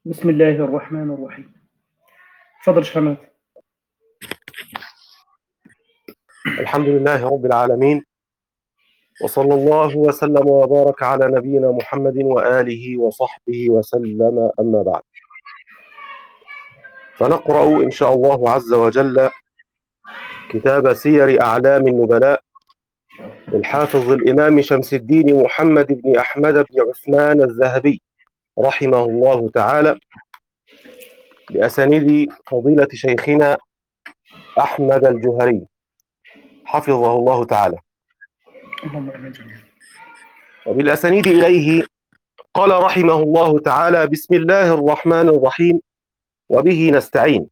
بسم الله الرحمن الرحيم. تفضل شمال. الحمد لله رب العالمين، وصلى الله وسلم وبارك على نبينا محمد وآله وصحبه وسلم، أما بعد. فنقرأ إن شاء الله عز وجل كتاب سير أعلام النبلاء للحافظ الإمام شمس الدين محمد بن أحمد بن عثمان الذهبي رحمه الله تعالى، بأسانيد فضيلة شيخنا أحمد الجهري حفظه الله تعالى، اللهم امين جميعا. وبالأسانيد إليه قال رحمه الله تعالى: بسم الله الرحمن الرحيم، وبه نستعين.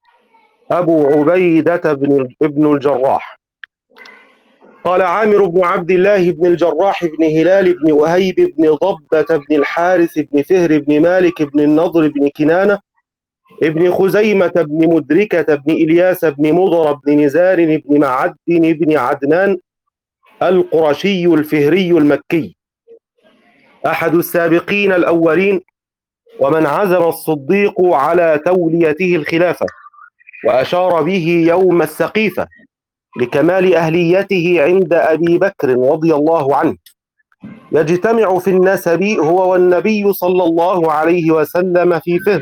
أبو عبيدة بن الجراح قال: عامر بن عبد الله بن الجراح بن هلال بن وهيب بن ضبة بن الحارث بن فهر بن مالك بن النضر بن كنانة ابن خزيمة بن مدركة بن إلياس بن مضر بن نزار بن معد بن عدنان القرشي الفهري المكي، أحد السابقين الأولين، ومن عزم الصديق على توليته الخلافة، وأشار به يوم السقيفة لكمال أهليته عند أبي بكر رضي الله عنه، يجتمع في النسب هو والنبي صلى الله عليه وسلم في فهر،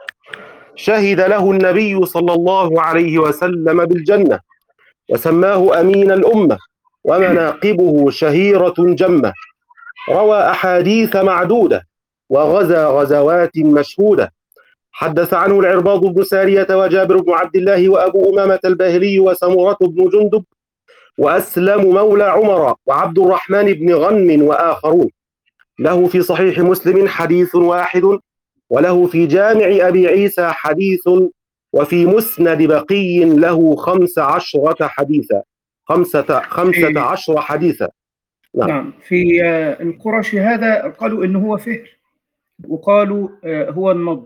شهد له النبي صلى الله عليه وسلم بالجنة، وسماه أمين الأمة، ومناقبه شهيرة جمة، روى أحاديث معدودة، وغزا غزوات مشهودة. حدث عنه العرباض بن سارية وجابر بن عبد الله وأبو أمامة الباهلي وسمرة بن جندب وأسلم مولى عمر وعبد الرحمن بن غنم وآخرون. له في صحيح مسلم حديث واحد، وله في جامع أبي عيسى حديث، وفي مسند بقي له 15 حديثا. 15 حديثا. نعم، في القرشي هذا قالوا إنه هو فهر، وقالوا هو النضر،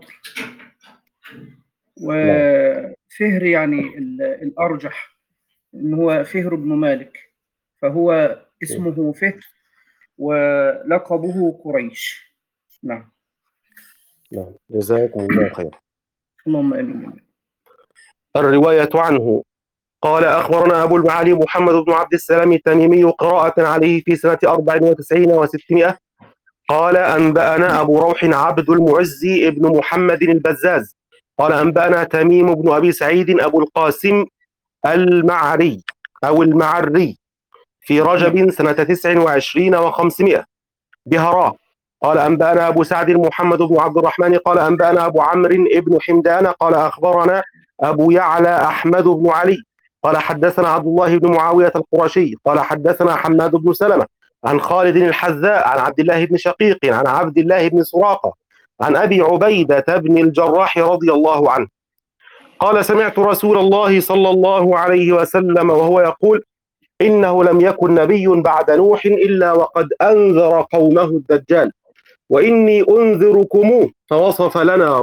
وفهر يعني الأرجح إنه هو فهر بن مالك، فهو اسمه فهر ولقبه قريش. نعم. نعم، جزاكم الله خير. اللهم آمين. الرواية عنه قال: أخبرنا أبو المعالي محمد بن عبد السلام التميمي قراءة عليه في سنة 94 و600. قال: أنبأنا أبو روح عبد المعزي ابن محمد البزاز قال: أنبأنا تميم بن أبي سعيد أبو القاسم المعري أو المعري في رجب سنة 29 و500 بهراء. قال: أنبأنا أبو سعد محمد بن عبد الرحمن قال: أنبأنا أبو عمرو بن حمدان قال: أخبرنا أبو يعلى أحمد بن علي قال: حدثنا عبد الله بن معاوية القرشي قال: حدثنا حماد بن سلمة عن خالد الحذاء عن عبد الله بن شقيق عن عبد الله بن سراقة عن أبي عبيدة بن الجراح رضي الله عنه قال: سمعت رسول الله صلى الله عليه وسلم وهو يقول: إنه لم يكن نبي بعد نوح إلا وقد أنذر قومه الدجال، وإني أنذركموه. فوصفه لنا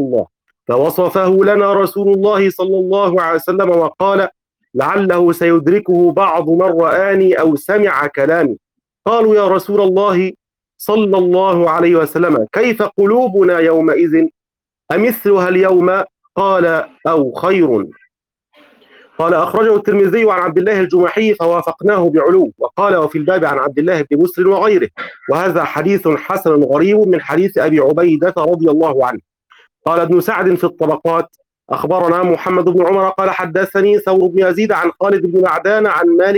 رسول الله صلى الله عليه وسلم وقال: لعله سيدركه بعض من رآني أو سمع كلامي. قالوا: يا رسول الله صلى الله عليه وسلم، كيف قلوبنا يومئذ؟ أمثلها اليوم؟ قال: أو خير. قال: أخرجه الترمذي عن عبد الله الجمحي فوافقناه بعلو. وقال: وفي الباب عن عبد الله بن مسلم وغيره، وهذا حديث حسن غريب من حديث أبي عبيدة رضي الله عنه. قال ابن سعد في الطبقات: أخبرنا محمد بن عمر قال: حدثني ثور بن يزيد عن خالد بن معدان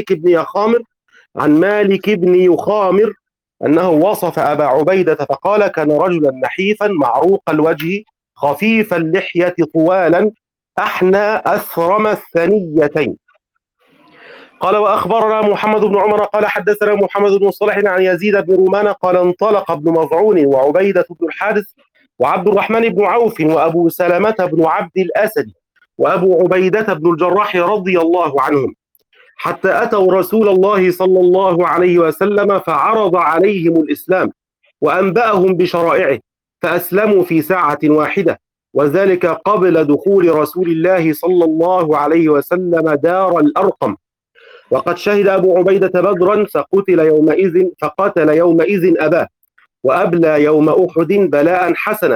عن مالك بن يخامر أنه وصف أبا عبيدة فقال: كان رجلا نحيفا معروق الوجه خفيف اللحية طوالا أحنى أثرم الثنيتين. قال: وأخبرنا محمد بن عمر قال: حدثنا محمد بن صالح عن يزيد بن رومان قال: انطلق ابن مظعون وعبيدة بن الحارث وعبد الرحمن بن عوف وأبو سلمة بن عبد الأسد وأبو عبيدة بن الجراح رضي الله عنهم، حتى أتوا رسول الله صلى الله عليه وسلم فعرض عليهم الإسلام وأنبأهم بشرائعه، فأسلموا في ساعة واحدة، وذلك قبل دخول رسول الله صلى الله عليه وسلم دار الأرقم. وقد شهد أبو عبيدة بدرا فقتل يومئذ أباه، وأبلى يوم أحد بلاء حسنا،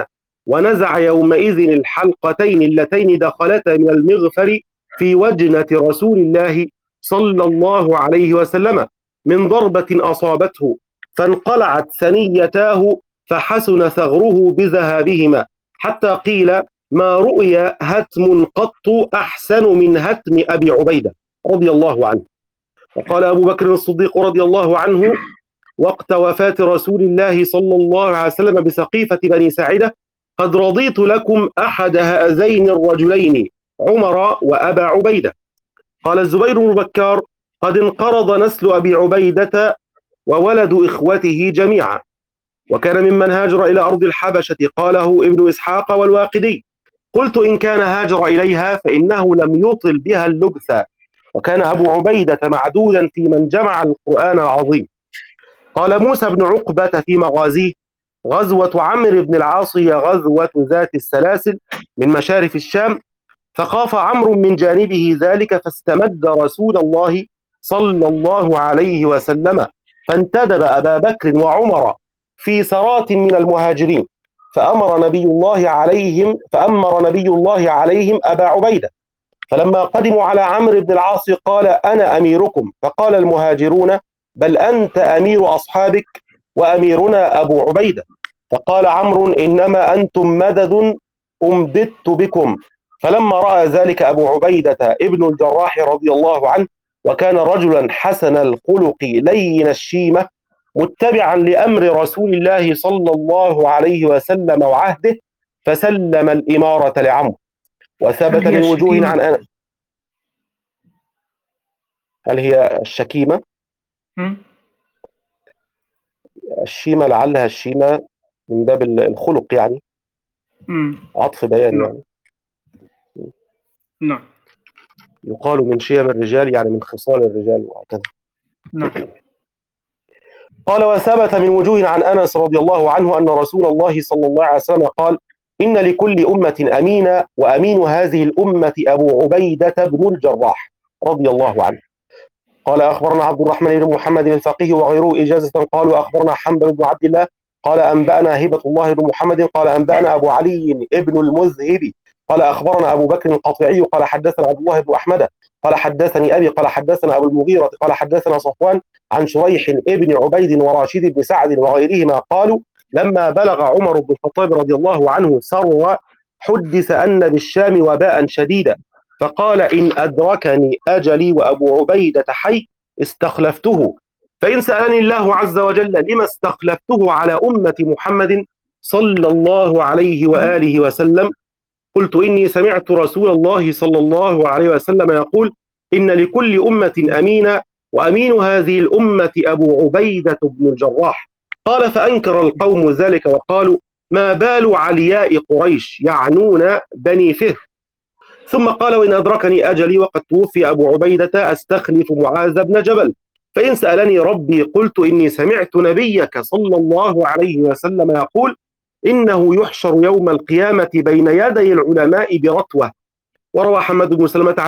ونزع يومئذ الحلقتين اللتين دخلتا من المغفر في وجنة رسول الله صلى الله عليه وسلم من ضربة أصابته، فانقلعت ثنيتاه فحسن ثغره بذهابهما، حتى قيل ما رؤي هتم قط أحسن من هتم أبي عبيدة رضي الله عنه. وقال أبو بكر الصديق رضي الله عنه وقت وفاة رسول الله صلى الله عليه وسلم بسقيفة بني ساعدة: قد رضيت لكم أحد هذين الرجلين، عمر وأبا عبيدة. قال الزبير بن بكار: قد انقرض نسل أبي عبيدة وولد إخوته جميعا، وكان ممن هاجر إلى أرض الحبشة، قاله ابن إسحاق والواقدي. قلت إن كان هاجر إليها فإنه لم يطل بها اللبث، وكان أبو عبيدة معدودا في من جمع القرآن العظيم. قال موسى بن عقبة في مغازيه: غزوة عمرو بن العاص هي غزوة ذات السلاسل من مشارف الشام، فخاف عمرو من جانبه ذلك، فاستمد رسول الله صلى الله عليه وسلم، فانتدب أبا بكر وعمر في سرات من المهاجرين، فأمر نبي الله عليهم أبا عبيدة. فلما قدموا على عمرو بن العاص قال: أنا أميركم. فقال المهاجرون: بل أنت أمير أصحابك وأميرنا أبو عبيدة. فقال عمرو: إنما أنتم مدد أمددت بكم. فلما رأى ذلك أبو عبيدة ابن الجراح رضي الله عنه، وكان رجلا حسن الخلق لين الشيمة متبعا لأمر رسول الله صلى الله عليه وسلم وعهده، فسلم الإمارة لعمرو. وثبت من وجوه عن أنس. هل هي الشكيمة؟ الشيمة لعلها الشيمة من باب الخلق يعني، عطف بيان يعني. نعم. يقال من شيم الرجال يعني من خصال الرجال وهكذا. نعم. قال: وثبت من وجوه عن أنس رضي الله عنه أن رسول الله صلى الله عليه وسلم قال: إن لكل أمة أمينا، وأمين هذه الأمة أبو عبيدة بن الجراح رضي الله عنه. قال: أخبرنا عبد الرحمن بن محمد الفقيه وغيره إجازة. قالوا: أخبرنا حنبل بن عبد الله قال: أنبأنا هبة الله بن محمد قال: أنبأنا أبو علي ابن المذهب قال: أخبرنا أبو بكر القطيعي قال: حدثنا عبد الله بن أحمد قال: حدثني أبي قال: حدثنا أبو المغيرة قال: حدثنا صفوان عن شريح ابن عبيد وراشد بن سعد وغيرهما قالوا: لما بلغ عمر بن الخطاب رضي الله عنه سر حدث أن بالشام وباء شديدا، فقال: إن أدركني أجلي وأبو عبيدة حي استخلفته، فإن سألني الله عز وجل لما استخلفته على أمة محمد صلى الله عليه وآله وسلم، قلت: إني سمعت رسول الله صلى الله عليه وسلم يقول: إن لكل أمة أمينا، وأمين هذه الأمة أبو عبيدة بن الجراح. قال: فأنكر القوم ذلك وقالوا: ما بال علياء قريش، يعنون بني فهر. ثم قال: وإن أدركني أجلي وقد توفي أبو عبيدة أستخلف معاذ بن جبل، فإن سألني ربي قلت: إني سمعت نبيك صلى الله عليه وسلم يقول: إنه يحشر يوم القيامة بين يدي العلماء برتوة. وروى حماد بن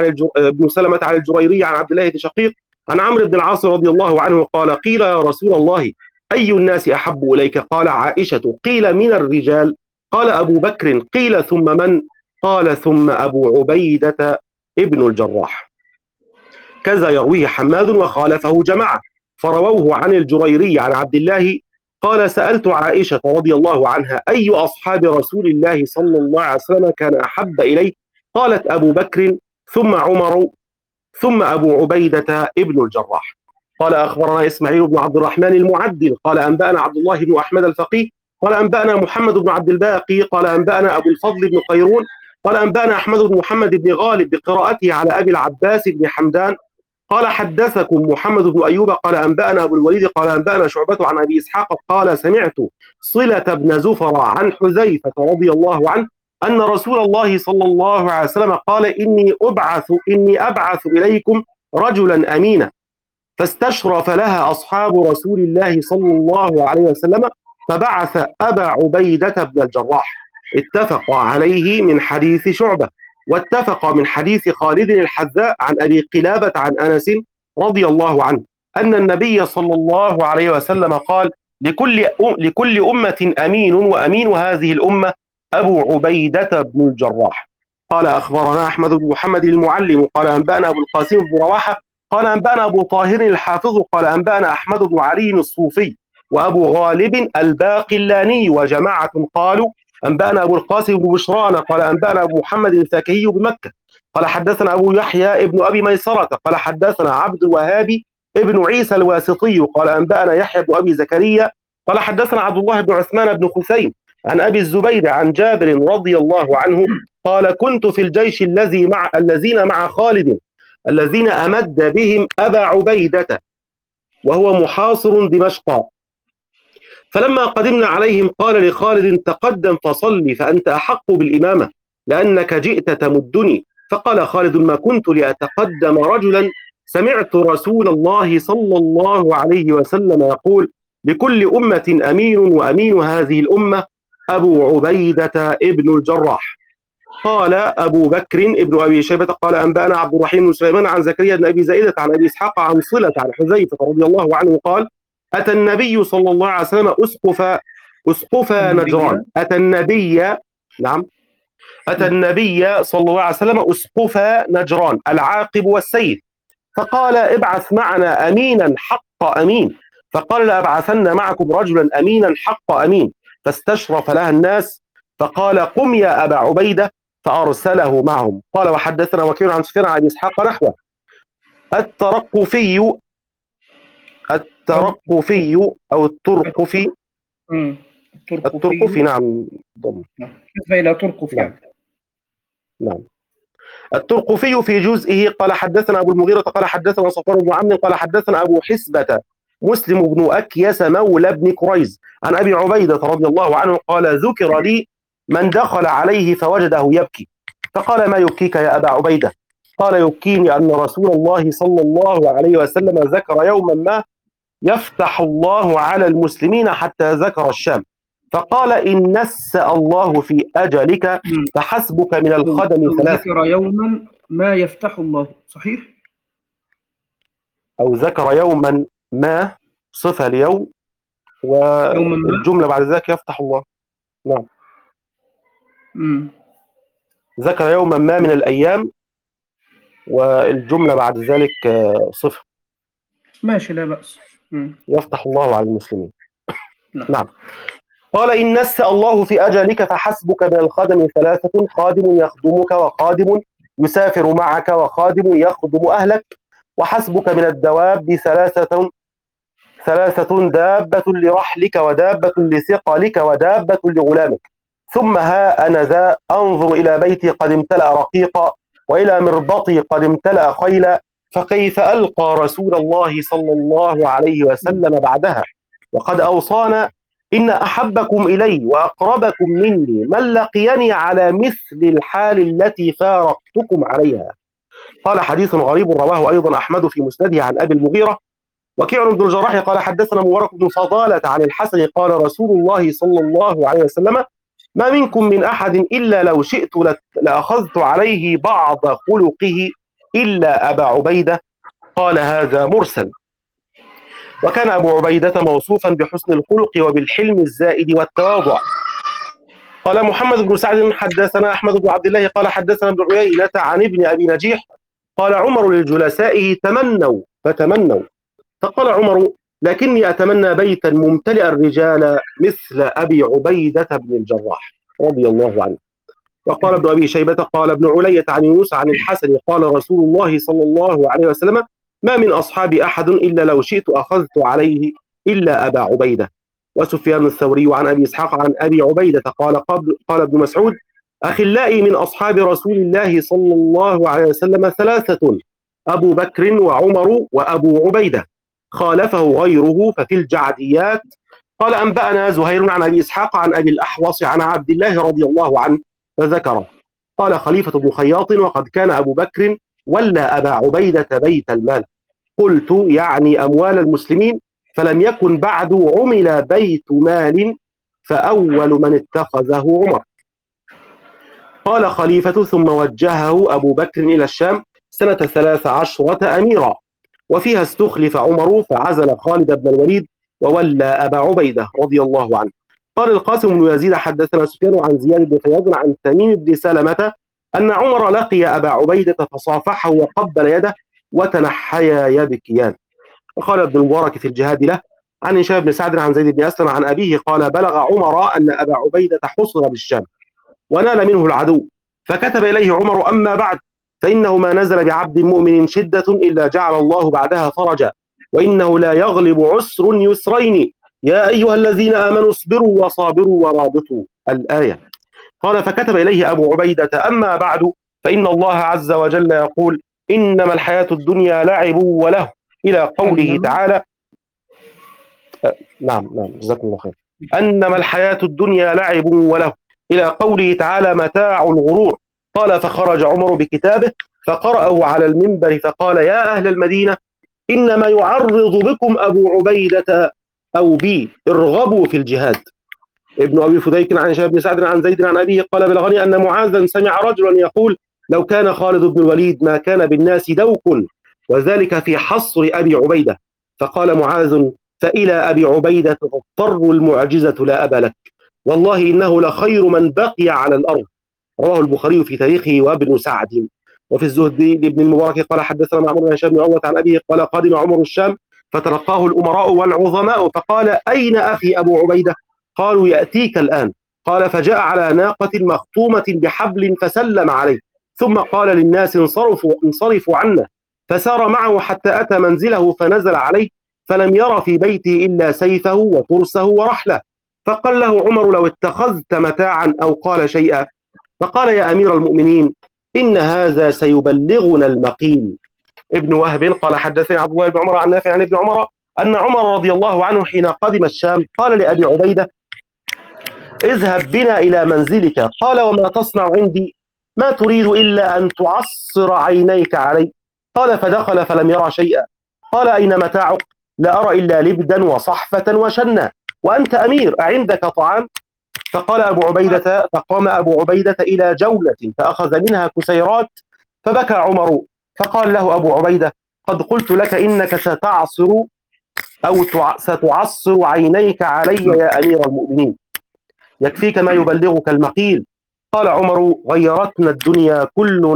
سلمة عن الجريري عن عبد الله بن شقيق عن عمرو بن العاص رضي الله عنه قال: قيل يا رسول الله أي الناس أحب إليك؟ قال: عائشة. قيل: من الرجال؟ قال: أبو بكر. قيل: ثم من؟ قال: ثم أبو عبيدة ابن الجراح. كذا يرويه حماد وخالفه جماعة، فرووه عن الجريري عن عبد الله قال: سألت عائشة رضي الله عنها أي أصحاب رسول الله صلى الله عليه وسلم كان أحب إليه؟ قالت: أبو بكر ثم عمر ثم أبو عبيدة ابن الجراح. قال: أخبرنا إسماعيل بن عبد الرحمن المعدل قال: أنبأنا عبد الله بن أحمد الفقيه قال: أنبأنا محمد بن عبد الباقي قال: أنبأنا أبو الفضل بن قيرون قال: أنبأنا أحمد بن محمد بن غالب بقراءته على أبي العباس بن حمدان قال: حدثكم محمد بن أيوب قال: أنبأنا أبو الوليد قال: أنبأنا شعبة عن أبي إسحاق قال: سمعت صلة بن زفر عن حذيفة رضي الله عنه أن رسول الله صلى الله عليه وسلم قال: إني أبعث إليكم رجلا أمينا، فاستشرف لها أصحاب رسول الله صلى الله عليه وسلم فبعث أبا عبيدة بن الجراح. اتفق عليه من حديث شعبة، واتفق من حديث خالد الحذاء عن أبي قلابة عن أنس رضي الله عنه أن النبي صلى الله عليه وسلم قال: لكل أمة أمين، وأمين هذه الأمة أبو عبيدة بن الجراح قال أخبرنا أحمد بن محمد المعلم قال أنبأنا أبو القاسم بن رواحة قال أنبأنا أبو طاهر الحافظ قال أنبأنا أحمد بن علي الصوفي وأبو غالب الباقلاني وجماعة قالوا أنبأنا أبو القاسم بن بشران قال أنبأنا أبو محمد الفاكهي بمكة قال حدثنا أبو يحيى ابن أبي ميسرة قال حدثنا عبد الوهاب ابن عيسى الواسطي قال أنبأنا يحيى بن أبي زكريا قال حدثنا عبد الله بن عثمان بن خثيم عن أبي الزبير عن جابر رضي الله عنه قال كنت في الجيش الذين مع خالد الذين أمد بهم أبا عبيدة وهو محاصر دمشق فلما قدمنا عليهم قال لخالد تقدم فصلي فأنت أحق بالإمامة لأنك جئت تمدني فقال خالد ما كنت لأتقدم رجلا سمعت رسول الله صلى الله عليه وسلم يقول لكل أمة أمين وأمين هذه الأمة أبو عبيدة ابن الجراح. قال أبو بكر ابن أبي شيبة قال أنبأنا عبد الرحيم بن سليمان عن زكريا بن أبي زائدة عن أبي إسحاق عن صلة عن حذيفة رضي الله عنه قال أتى النبي صلى الله عليه وسلم أسقف نجران أتى النبي صلى الله عليه وسلم أسقف نجران العاقب والسيف فقال ابعث معنا أمينا حق أمين فقال لأبعثن معكم رجلا أمينا حق أمين فاستشرف لها الناس فقال قم يا أبا عبيدة فأرسله معهم. قال وحدثنا وكيع عن سفيان عن إسحاق نحوه. الترقفي أو الترقفي نعم كيف إلى ترقف يعني نعم الترقفي في جزئه قال حدثنا أبو المغيرة قال حدثنا صفوان بن عمرو قال حدثنا أبو حسبة مسلم بن أكيس مولى بن كريز عن أبي عبيدة رضي الله عنه قال ذكر لي من دخل عليه فوجده يبكي فقال ما يبكيك يا أبا عبيدة قال يبكيني أن رسول الله صلى الله عليه وسلم ذكر يوما ما يفتح الله على المسلمين حتى ذكر الشام فقال إن نسأ الله في أجلك فحسبك من الخدم ثلاث. ذكر يوما ما يفتح الله صحيح أو ذكر يوما ما صفة اليوم والجملة بعد ذلك يفتح الله. نعم ذكر يوما ما من الأيام والجملة بعد ذلك صفة ماشي لا بأس يفتح الله على المسلمين. نعم قال إن نسأ الله في أجلك فحسبك من الخدم ثلاثة خادم يخدمك وخادم يسافر معك وخادم يخدم أهلك وحسبك من الدواب ثلاثة دابة لرحلك ودابة لثقلك ودابة لغلامك ثم ها أنا ذا أنظر إلى بيتي قد امتلأ رقيقا وإلى مربطي قد امتلأ خيلا فكيف ألقى رسول الله صلى الله عليه وسلم بعدها وقد أوصانا إن أحبكم إلي وأقربكم مني من لقيني على مثل الحال التي فارقتكم عليها. قال حديث غريب رواه أيضا أحمد في مسنده عن أبي المغيرة. وكيع بن الجراح قال حدثنا مبارك بن فضالة عن الحسن قال رسول الله صلى الله عليه وسلم ما منكم من أحد إلا لو شئت لأخذت عليه بعض خلقه إلا أبا عبيدة. قال هذا مرسل. وكان أبو عبيدة موصوفا بحسن الخلق وبالحلم الزائد والتواضع. قال محمد بن سعد حدثنا أحمد بن عبد الله قال حدثنا ابن عيينة عن ابن أبي نجيح قال عمر لجلسائه تمنوا فتمنوا فقال عمر لكني أتمنى بيتا ممتلئ الرجال مثل أبي عبيدة بن الجراح رضي الله عنه. وقال ابن أبي شيبة قال ابن علية عن يونس عن الحسن قال رسول الله صلى الله عليه وسلم ما من أصحاب أحد إلا لو شئت أخذت عليه إلا أبا عبيدة. وسفيان الثوري عن أبي إسحاق عن أبي عبيدة قال ابن مسعود أخلائي من أصحاب رسول الله صلى الله عليه وسلم ثلاثة أبو بكر وعمر وأبو عبيدة خالفه غيره ففي الجعديات. قال أنبأنا زهير عن أبي إسحاق عن أبي الأحوص عن عبد الله رضي الله عنه فذكره. قال خليفة بن خياط وقد كان أبو بكر ولى أبا عبيدة بيت المال. قلت يعني أموال المسلمين فلم يكن بعد عمل بيت مال فأول من اتخذه عمر. قال خليفة ثم وجهه أبو بكر إلى الشام سنة 13 أميرا وفيها استخلف عمر فعزل خالد بن الوليد وولى أبا عبيدة رضي الله عنه. قال القاسم بن يزيد حدثنا سفيان عن زياد بن خياض عن تميم بن سلمة أن عمر لقي أبا عبيدة فصافحه وقبل يده وتنحيا يبكيان. وقال ابن المبارك في الجهاد له عن هشام بن سعد عن زيد بن أسلم عن أبيه قال بلغ عمر أن أبا عبيدة حصر بالشام ونال منه العدو، فكتب إليه عمر أما بعد فإنه ما نزل بعبد مؤمن شدة إلا جعل الله بعدها فرجا، وإنه لا يغلب عسر يسرين، يا أيها الذين آمنوا اصبروا وصابروا ورابطوا الآية. قال فكتب إليه أبو عبيدة أما بعد فإن الله عز وجل يقول إنما الحياة الدنيا لعب وله إلى قوله تعالى نعم جزاكم الله خير. أنما الحياة الدنيا لعب وله إلى قوله تعالى متاع الغرور. قال فخرج عمر بكتابه فقرأه على المنبر فقال يا أهل المدينة إنما يعرض بكم أبو عبيدة أو بي ارغبوا في الجهاد. ابن أبي فديك عن هشام بن سعد عن زيد عن أبيه قال بلغني أن معاذا سمع رجلا يقول لو كان خالد بن الوليد ما كان بالناس دوك، وذلك في حصر أبي عبيدة. فقال معاذ فإلى أبي عبيدة تضطر المعجزة لا أبا لك، والله إنه لخير من بقي على الأرض. رواه البخاري في تاريخه وابن سعد. وفي الزهد لابن المبارك قال حدثنا معمر بن هشام بن عروة عن أبيه قال قادم عمر الشام فتلقاه الأمراء والعظماء فقال أين أخي أبو عبيدة؟ قالوا يأتيك الآن. قال فجاء على ناقة مخطومة بحبل فسلم عليه ثم قال للناس انصرفوا عنا، فسار معه حتى أتى منزله فنزل عليه فلم ير في بيته إلا سيفه وترسه ورحله. فقال له عمر لو اتخذت متاعا أو قال شيئا. فقال يا أمير المؤمنين إن هذا سيبلغنا المقيل. ابن وهب قال حدثني عبد الله بن عمر عن نافع عن ابن عمر أن عمر رضي الله عنه حين قدم الشام قال لأبي عبيدة اذهب بنا إلى منزلك. قال وما تصنع عندي؟ ما تريد إلا أن تعصر عينيك علي. قال فدخل فلم يرى شيئا. قال أين متاعك؟ لا أرى إلا لبدا وصحفة وشنا، وأنت أمير أعندك طعام؟ فقام أبو عبيدة إلى جولة فأخذ منها كسيرات فبكى عمر. فقال له أبو عبيدة قد قلت لك إنك ستعصر عينيك علي يا أمير المؤمنين، يكفيك ما يبلغك المقيل. قال عمر غيرتنا الدنيا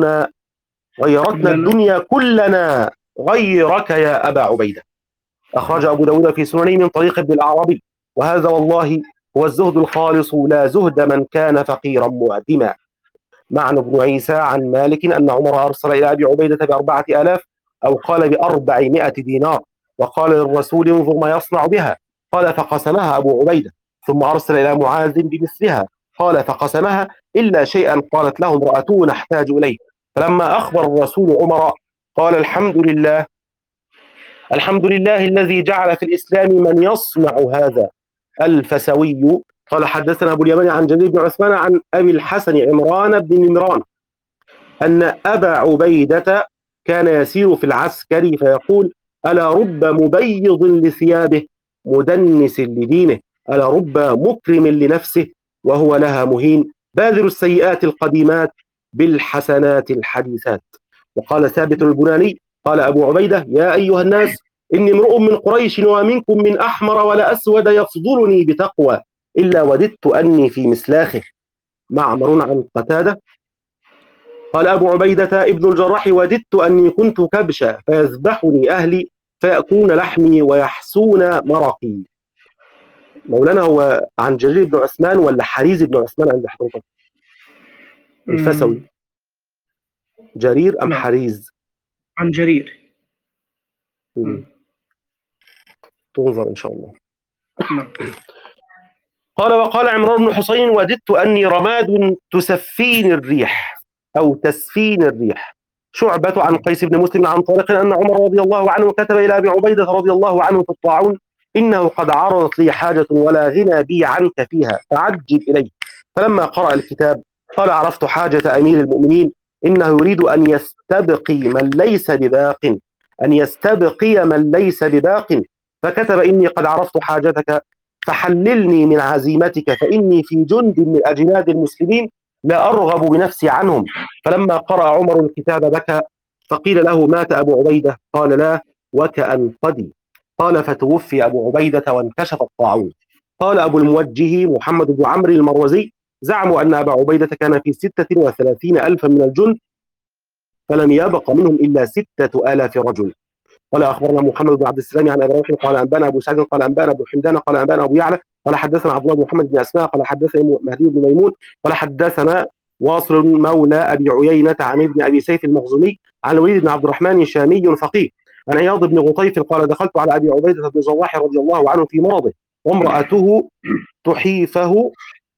كلنا غيرك يا أبا عبيدة. أخرج أبو داود في سننه من طريق ابن الأعرابي. وهذا والله هو الزهد الخالص لا زهد من كان فقيرا معدما. معنى ابن عيسى عن مالك أن عمر أرسل إلى أبي عبيدة ب4,000 أو قال ب400 دينار، وقال للرسول انظر ما يصنع بها. قال فقسمها أبو عبيدة، ثم أرسل إلى معاذ بمثلها قال فقسمها إلا شيئا قالت له امرأته نحتاج إليه. فلما أخبر الرسول عمر قال الحمد لله الذي جعل في الإسلام من يصنع هذا. الفسوي قال حدثنا أبو اليمن عن جرير بن عثمان عن أبي الحسن عمران بن ممران أن أبا عبيدة كان يسير في العسكر فيقول ألا رب مبيض لثيابه مدنس لدينه، ألا رب مكرم لنفسه وهو لها مهين، بادر السيئات القديمات بالحسنات الحديثات. وقال ثابت البناني قال أبو عبيدة يا أيها الناس إني امرؤ من قريش ومنكم من أحمر ولا أسود يفضلني بتقوى إلا وددت أني في مسلاخه. معمر عن قتادة قال أبو عبيدة ابن الجراح وددت أني كنت كبشا فيذبحني أهلي فيأكلون لحمي ويحسون مرقي. مولانا هو عن جرير بن عثمان ولا حريز بن عثمان عند حضرتك؟ الفسوي جرير أم حريز؟ عن جرير. تنظر إن شاء الله. قال وقال عمران بن حسين وددت أني رماد تسفين الريح أو تسفين الريح. شعبة عن قيس بن مسلم عن طارق أن عمر رضي الله عنه كتب إلى أبي عبيدة رضي الله عنه في الطاعون إنه قد عرضت لي حاجة ولا غنى بي عنك فيها فعجل إلي. فلما قرأ الكتاب قال عرفت حاجة أمير المؤمنين إنه يريد أن يستبقي من ليس بباق فكتب إني قد عرفت حاجتك فحللني من عزيمتك فإني في جند من أجناد المسلمين لا أرغب بنفسي عنهم. فلما قرأ عمر الكتاب بكى فقيل له مات أبو عبيدة؟ قال لا وكأن قدي. قال فتوفي أبو عبيدة وانكشف الطاعون. قال أبو الموجه محمد بن عمرو المروزي: زعموا أن أبا عبيدة كان في 36,000 من الجند، فلم يبق منهم إلا 6,000 رجل. قال أخبرنا محمد بن عبد السلام عن أبي روح قال أنبانا أبو سعد قال أنبانا أبو حمدان قال أنبانا أبو يعلى قال حدثنا عبد الله بن محمد بن أسماء قال حدثنا مهدي بن ميمون قال حدثنا واصل مولى أبي عيينة عن ابن أبي سيف المخزومي عن الوليد بن عبد الرحمن شامي فقيه عن عياض بن غطيف قال دخلت على أبي عبيدة بن جراح رضي الله عنه في مرضه وامرأته تحيفة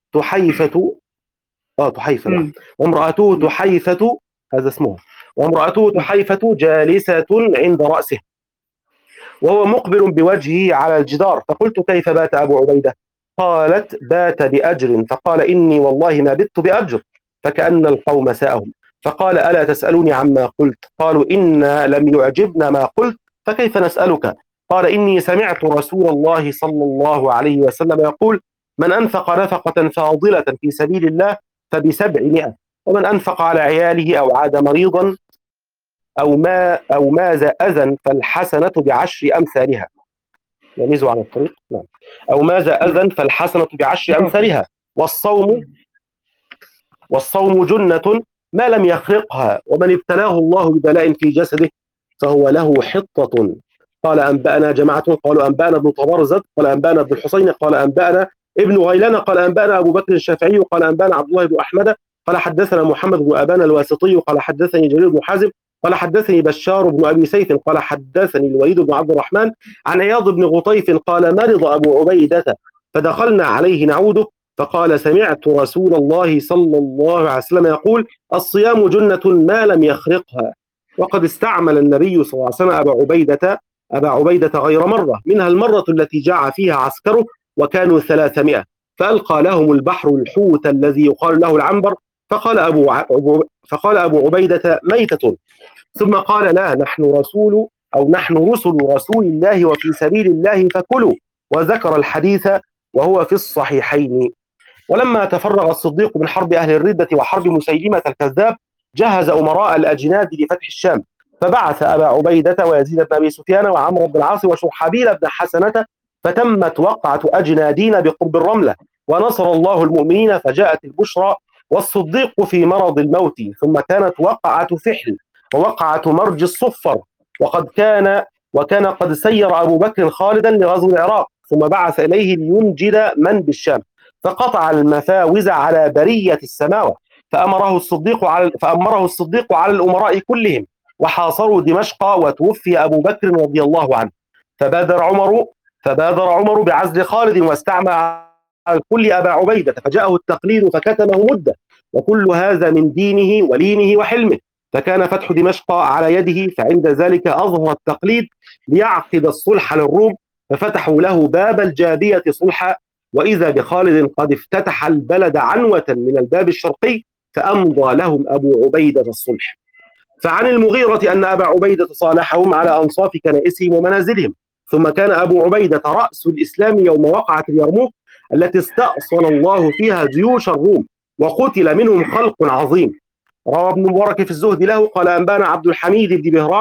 وامرأته تحيفة، هذا اسمه، وامرأته تحيفة جالسة عند رأسه وهو مقبل بوجهه على الجدار، فقلت: كيف بات أبو عبيدة؟ قالت: بات بأجر. فقال: إني والله ما بت بأجر. فكأن القوم ساءهم، فقال: ألا تسألوني عما قلت؟ قالوا: إنا لم يعجبنا ما قلت، فكيف نسألك؟ قال: إني سمعت رسول الله صلى الله عليه وسلم يقول: من أنفق نفقة فاضلة في سبيل الله ف700، ومن أنفق على عياله أو عاد مريضا أو ماز أذى فالحسنة ب10 أمثالها. يميزوا عن الطريق، نعم. أو ماز أذى فالحسنة ب10 أمثالها. والصوم جنة ما لم يخرقها، ومن ابتلاه الله ببلاء في جسده فهو له حطة. قال: أنبأنا جماعة قالوا أنبأنا ابن طبرزد قال أنبأنا ابن الحسين قال أنبأنا ابن غيلان قال أنبأنا أبو بكر الشافعي قال أنبأنا عبد الله بن أحمد قال حدثنا محمد بن أبان الواسطي قال حدثني جرير بن حازم قال حدثني بشار بن أبي سيف قال حدثني الوليد بن عبد الرحمن عن عياض بن غطيف قال: مرض أبو عبيدة فدخلنا عليه نعوده، فقال: سمعت رسول الله صلى الله عليه وسلم يقول: الصيام جنة ما لم يخرقها. وقد استعمل النبي صلى الله عليه وسلم أبا عبيدة غير مرة، منها المرة التي جاع فيها عسكره وكانوا 300، فألقى لهم البحر الحوت الذي يقال له العنبر، فقال أبو عبيدة: ميتة. ثم قال: لا، نحن رسل رسول الله وفي سبيل الله فكلوا، وذكر الحديث وهو في الصحيحين. ولما تفرغ الصديق من حرب أهل الردة وحرب مسيلمة الكذاب جهز أمراء الأجناد لفتح الشام، فبعث أبا عبيدة ويزيد بن أبي سفيان وعمرو بن العاص وشرحبيل بن حسنة، فتمت وقعة أجنادين بقرب الرملة، ونصر الله المؤمنين فجاءت البشرى، والصديق في مرض الموت. ثم كانت وقعة فحل ووقعة مرج الصفر، وكان قد سير أبو بكر خالدا لغزو العراق، ثم بعث إليه لينجد من بالشام، فقطع المفاوز على برية السماوة، فأمره الصديق على الأمراء كلهم، وحاصروا دمشق، وتوفي أبو بكر رضي الله عنه، فبادر عمر بعزل خالد واستعمى على الكل أبا عبيدة، فجاءه التقليد فكتمه مدة، وكل هذا من دينه ولينه وحلمه، فكان فتح دمشق على يده، فعند ذلك أظهر التقليد ليعقد الصلح للروم، ففتحوا له باب الجابية صلحا، وإذا بخالد قد افتتح البلد عنوة من الباب الشرقي، فأمضى لهم أبو عبيدة الصلح. فعن المغيرة أن أبا عبيدة صالحهم على أنصاف كنائسهم ومنازلهم. ثم كان أبو عبيدة رأس الإسلام يوم وقعة اليرموك التي استأصل الله فيها جيوش الروم، وقتل منهم خلق عظيم. روى ابن المبارك في الزهد له قال: أنبانا عبد الحميد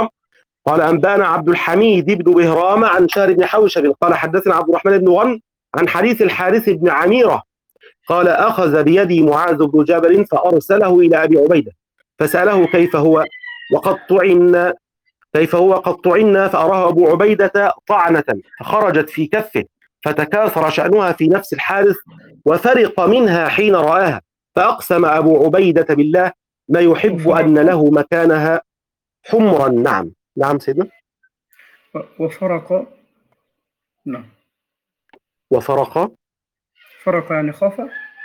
بن بهرام عن شهر بن حوشب قال حدثنا عبد الرحمن بن غن عن حديث الحارث بن عميرة قال: أخذ بيدي معاذ بن جبل فأرسله إلى أبي عبيدة فسأله كيف هو قد طعنا، فأراه أبو عبيدة طعنة فخرجت في كفه، فتكاثر شأنها في نفس الحارث وفرق منها حين رآها، فأقسم أبو عبيدة بالله ما يحب أن له مكانها حمرا. نعم سيدنا. فرق يعني خاف.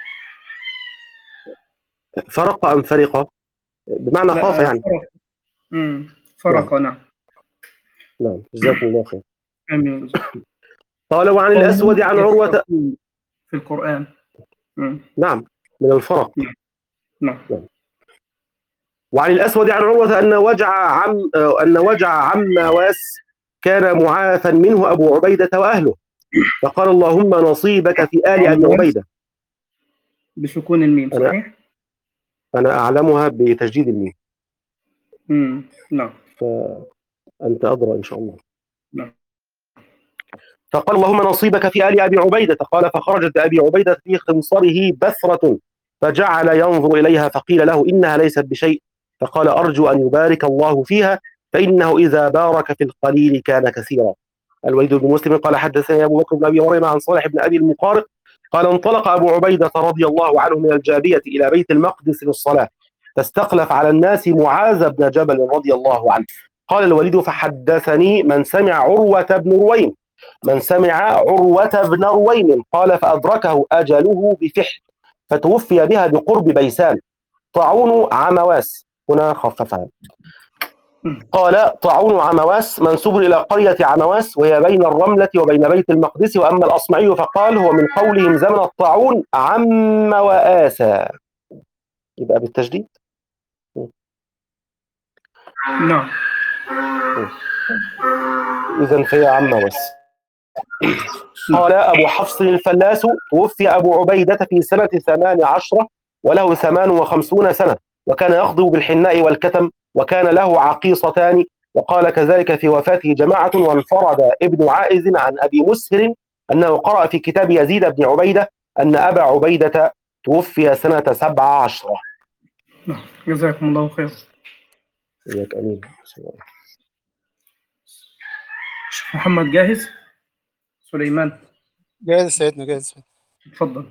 فرق أم فرق؟ بمعنى خاف يعني. فرق. نعم. جزاكم الله خير. قال: وعن الأسود عن عروة في القرآن. نعم، من الفرق. نعم. وعن الأسود عن عروة أن وجع عم واس كان معافا منه أبو عبيدة وأهله، فقال: اللهم نصيبك في آل أبي عبيدة. بسكون الميم صحيح؟ أنا أعلمها بتجديد الميم. نعم. فأنت أدرى إن شاء الله. نعم. فقال اللهم نصيبك في آل أبي عبيدة. قال فخرجت أبي عبيدة في خنصره بثرة فجعل ينظر إليها فقيل له إنها ليست بشيء، فقال أرجو أن يبارك الله فيها فإنه إذا بارك في القليل كان كثيرا. الوليد بن مسلم قال حدثني أبو بكر بن أبي مريم عن صالح بن أبي المقارق قال انطلق أبو عبيدة رضي الله عنه من الجابية إلى بيت المقدس للصلاة، فاستخلف على الناس معاذ بن جبل رضي الله عنه. قال الوليد فحدثني من سمع عروة بن رويم قال فأدركه أجله بفحل فتوفي بها بقرب بيسان، طاعون عمواس. هنا خففها. قال طاعون عمواس منسوب إلى قرية عمواس وهي بين الرملة وبين بيت المقدس. وأما الأصمعي فقال هو من قولهم زمن الطاعون عم وآسى، يبقى بالتجديد. نعم. إذن فهي عمواس. قال أبو حفص الفلاس توفي أبو عبيدة في سنة 18 وله 58 سنة، وكان يخضب بالحناء والكتم، وكان له عقيصتان. وقال كذلك في وفاته جماعة. وانفرد ابن عائز عن أبي مسهر أنه قرأ في كتاب يزيد بن عبيدة أن أبا عبيدة توفي سنة 17. جزاكم الله خير. إياك أمين. شيخ محمد جاهز؟ سليمان جاهز سيدنا، جاهز. تفضل.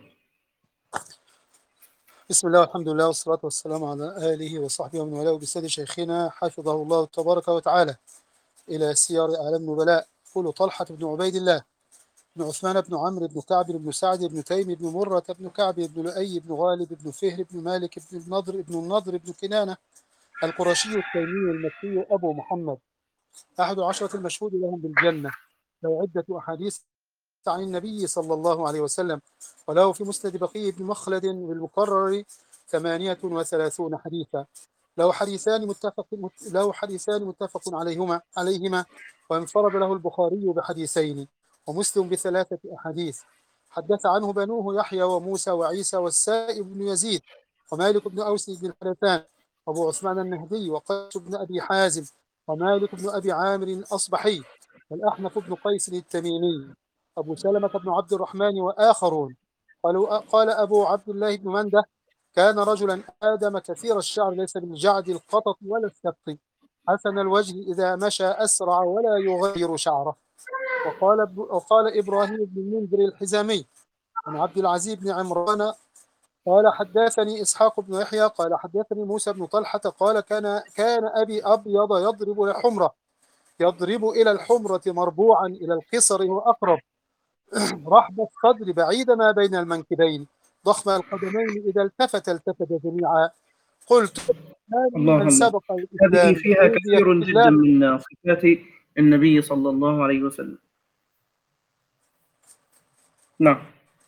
بسم الله والحمد لله والصلاة والسلام على آله وصحبه ومن والاه بسند شيخنا حفظه الله تبارك وتعالى. إلى سير أعلام النبلاء. يقول طلحة بن عبيد الله بن عثمان بن عمرو بن كعب بن سعد بن تيم بن مرة بن كعب بن لؤي بن غالب بن فهر بن مالك بن النضر بن كنانة القرشي التيمي المكي أبو محمد، أحد العشرة المشهود لهم بالجنة، له عدة أحاديث عن النبي صلى الله عليه وسلم، وله في مسند بقي بن مخلد بالمقرر 38 حديثا. له حديثان متفق عليهما، وانفرد له البخاري بحديثين ومسلم ب3 أحاديث. حدث عنه بنوه يحيى وموسى وعيسى والسائب بن يزيد ومالك بن أوس بن الحلفان وأبو عثمان النهدي وقيس بن أبي حازم ومالك بن أبي عامر الأصبحي والأحنف بن قيس التميمي أبو سلمة بن عبد الرحمن وآخرون. قال أبو عبد الله بن منده كان رجلا آدم كثير الشعر ليس بالجعد القطط ولا السبط، حسن الوجه إذا مشى أسرع ولا يغير شعره. وقال إبراهيم بن المنذر الحزامي عن عبد العزيز بن عمران قال حدثني إسحاق بن يحيى قال حدثني موسى بن طلحة قال كان أبي أبيض يضرب إلى الحمرة مربوعا إلى القصر وأقرب، رحب الصدر بعيد ما بين المنكبين، ضخم القدمين إذا التفت جميعا. قلت من سبق الإسلام هذه فيها كثير جدا من صفات النبي صلى الله عليه وسلم. نعم.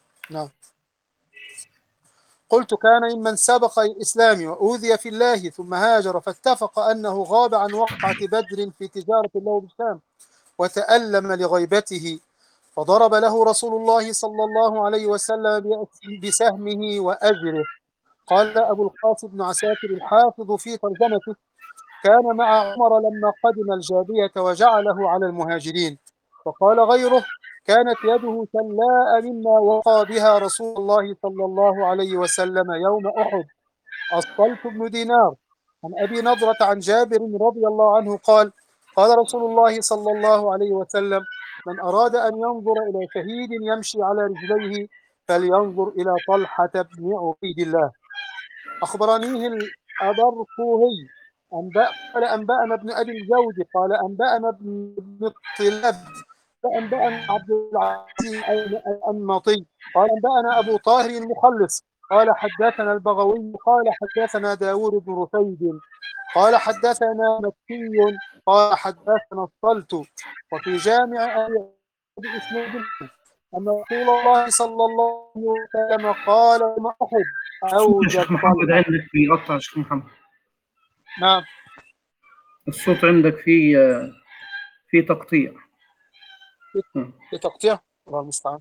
قلت كان ممن سبق الإسلام وأوذي في الله ثم هاجر فاتفق أنه غاب عن وقعة بدر في تجارة له بالشام وتألم لغيبته، فضرب له رسول الله صلى الله عليه وسلم بسهمه وأجره. قال أبو القاسم بن عساكر الحافظ في ترجمته كان مع عمر لما قدم الجابية وجعله على المهاجرين. وقال غيره كانت يده سلاء مما وقى بها رسول الله صلى الله عليه وسلم يوم أحد. الصلت بن دينار عن أبي نضرة عن جابر رضي الله عنه قال رسول الله صلى الله عليه وسلم من أراد أن ينظر إلى شهيد يمشي على رجليه فلينظر إلى طلحة بن عبيد الله. أخبرنيه الأبرقوهي قال أنبأنا ابن أبي الجود قال أنبأنا ابن الطلاب أنبأنا عبد العزيز الأنماطي قال أنبأنا أبو طاهر المخلص قال حدثنا البغوي قال حدثنا داود بن رفيد قال حدثنا مكي قال حدثنا الصلت. وفي جامع بإسناد أن رسول الله صلى الله عليه وسلم قال ما أحد شيخ محمد عندك في قطع. شيخ محمد نعم الصوت عندك في تقطيع. في تقطيع الله المستعان.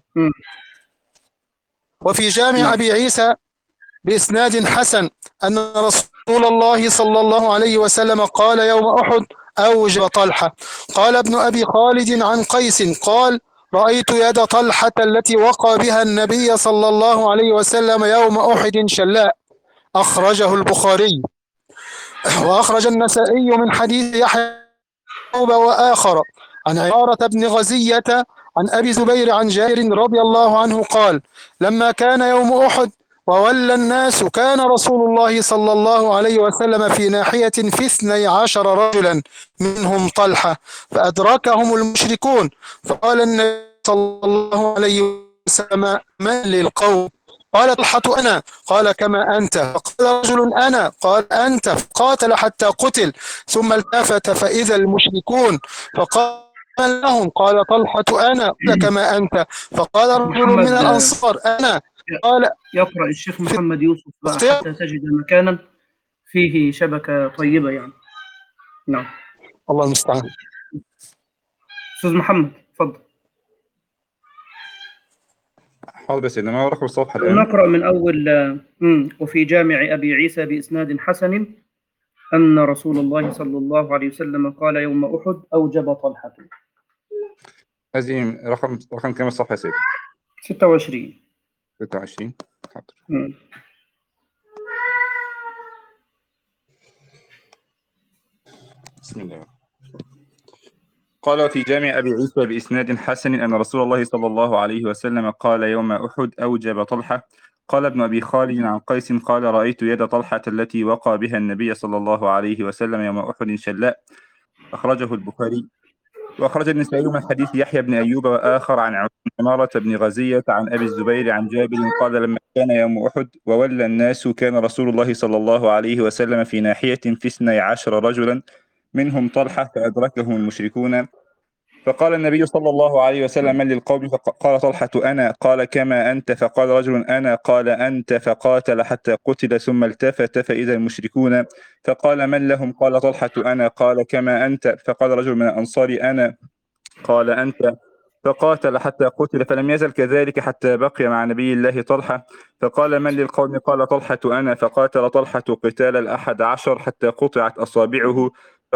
وفي جامع أبي عيسى بإسناد حسن أن رسول الله صلى الله عليه وسلم قال يوم أحد أوجب طلحة. قال ابن أبي خالد عن قيس قال رأيت يد طلحة التي وقى بها النبي صلى الله عليه وسلم يوم أحد شلاء. أخرجه البخاري. وأخرج النسائي من حديث يحيى وآخر عن عمارة بن غزية عن أبي زبير عن جابر رضي الله عنه قال: لما كان يوم أحد وولى الناس كان رسول الله صلى الله عليه وسلم في ناحية في 12 رجلا منهم طلحة، فأدركهم المشركون، فقال النبي صلى الله عليه وسلم: من للقوم؟ قال طلحة: أنا. قال: كما أنت؟ فقال رجل: أنا. قال: أنت. فقاتل حتى قتل، ثم التفت فإذا المشركون، فقال: من لهم؟ قال طلحة: أنا. قال: كما أنت؟ فقال رجل من محمد الأنصار: أنا. قال: يقرأ الشيخ محمد يوسف بقى اختيار. حتى تجد مكانا فيه شبكة طيبة يعني. نعم. الله المستعان. أستاذ محمد تفضل. حاضر يا سيدنا، ما رقم الصفحة الآن؟ نقرأ من أول. وفي جامع أبي عيسى بإسناد حسن أن رسول الله صلى الله عليه وسلم قال يوم أحد: أوجب طلحة. هذه رقم كام الصفحة يا سيدي؟ 26. 26. حاضر. بسم الله. قال في جامع أبي عيسى بإسناد حسن أن رسول الله صلى الله عليه وسلم قال يوم أحد: أوجب طلحة. قال ابن أبي خالد عن قيس قال: رأيت يد طلحة التي وقى بها النبي صلى الله عليه وسلم يوم أحد شلاء. أخرجه البخاري. وأخرج النسائي من حديث يحيى بن أيوب وآخر عن عمارة بن غزية عن أبي الزبير عن جابر قال: لما كان يوم أحد وولى الناس كان رسول الله صلى الله عليه وسلم في ناحية في 12 رجلا منهم طلحة، فأدركهم المشركون، فقال النبي صلى الله عليه وسلم: من للقوم؟ قال طلحة: أنا. قال: كما أنت؟ فقال رجل: أنا. قال: أنت. فقاتل حتى قتل، ثم التفت فإذا المشركون، فقال: من لهم؟ قال طلحة: أنا. قال: كما أنت؟ فقال رجل من الأنصار: أنا. قال: أنت. فقاتل حتى قتل، فلم يزل كذلك حتى بقي مع نبي الله طلحة، فقال: من للقوم؟ قال طلحة: أنا. فقاتل طلحة قتال 11 حتى قطعت أصابعه،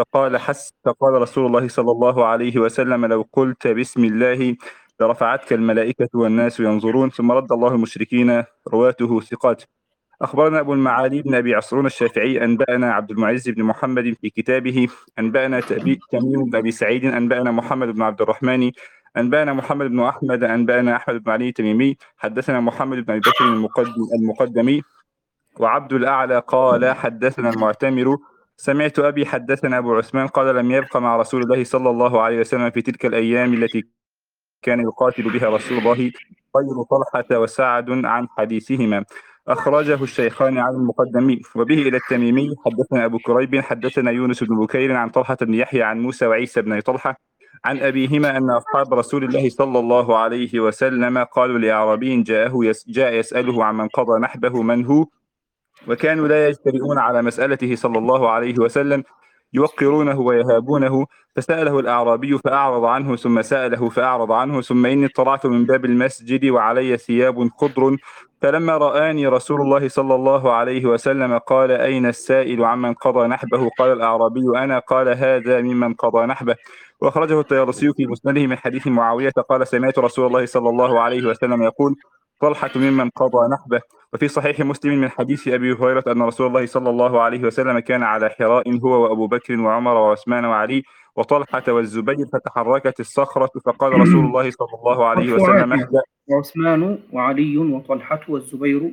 فقال رسول الله صلى الله عليه وسلم: لو قلت بسم الله لرفعتك الملائكة والناس ينظرون. ثم رد الله المشركين. رواته ثقات. أخبرنا أبو المعالي بن أبي عصرون الشافعي أنبأنا عبد المعز بن محمد في كتابه أنبأنا تميم بن أبي سعيد أنبأنا محمد بن عبد الرحمن أنبأنا محمد بن أحمد أنبأنا أحمد بن علي التميمي حدثنا محمد بن أبي بكر المقدمي. وعبد الأعلى قال: حدثنا المعتمر سمعت أبي حدثنا أبو عثمان قال: لم يبق مع رسول الله صلى الله عليه وسلم في تلك الأيام التي كان يقاتل بها رسول الله غير طلحة وسعد عن حديثهما. أخرجه الشيخان عن المقدمين. وبه إلى التميمي حدثنا أبو كريب حدثنا يونس بن بكير عن طلحة بن يحيى عن موسى وعيسى بن طلحة عن أبيهما أن أصحاب رسول الله صلى الله عليه وسلم قالوا لأعرابي جاء يسأله عمن قضى نحبه من هو، وكانوا لا يجترئون على مسألته صلى الله عليه وسلم، يوقرونه ويهابونه، فسأله الأعرابي فأعرض عنه، ثم سأله فأعرض عنه، ثم إني اطلعت من باب المسجد وعلي ثياب خضر، فلما رآني رسول الله صلى الله عليه وسلم قال: أين السائل عمن قضى نحبه؟ قال الأعرابي: أنا. قال: هذا ممن قضى نحبه. وأخرجه الطيالسي في مسنده من حديث معاوية قال: سمعت رسول الله صلى الله عليه وسلم يقول: طلحة ممن قضى نحبه. وفي صحيح مسلم من حديث أبي هريرة أن رسول الله صلى الله عليه وسلم كان على حراء هو وأبو بكر وعمر وعثمان وعلي وطلحة والزبير، فتحركت الصخرة، فقال رسول الله صلى الله عليه وسلم: اهدأ. وعثمان وعلي وطلحة والزبير.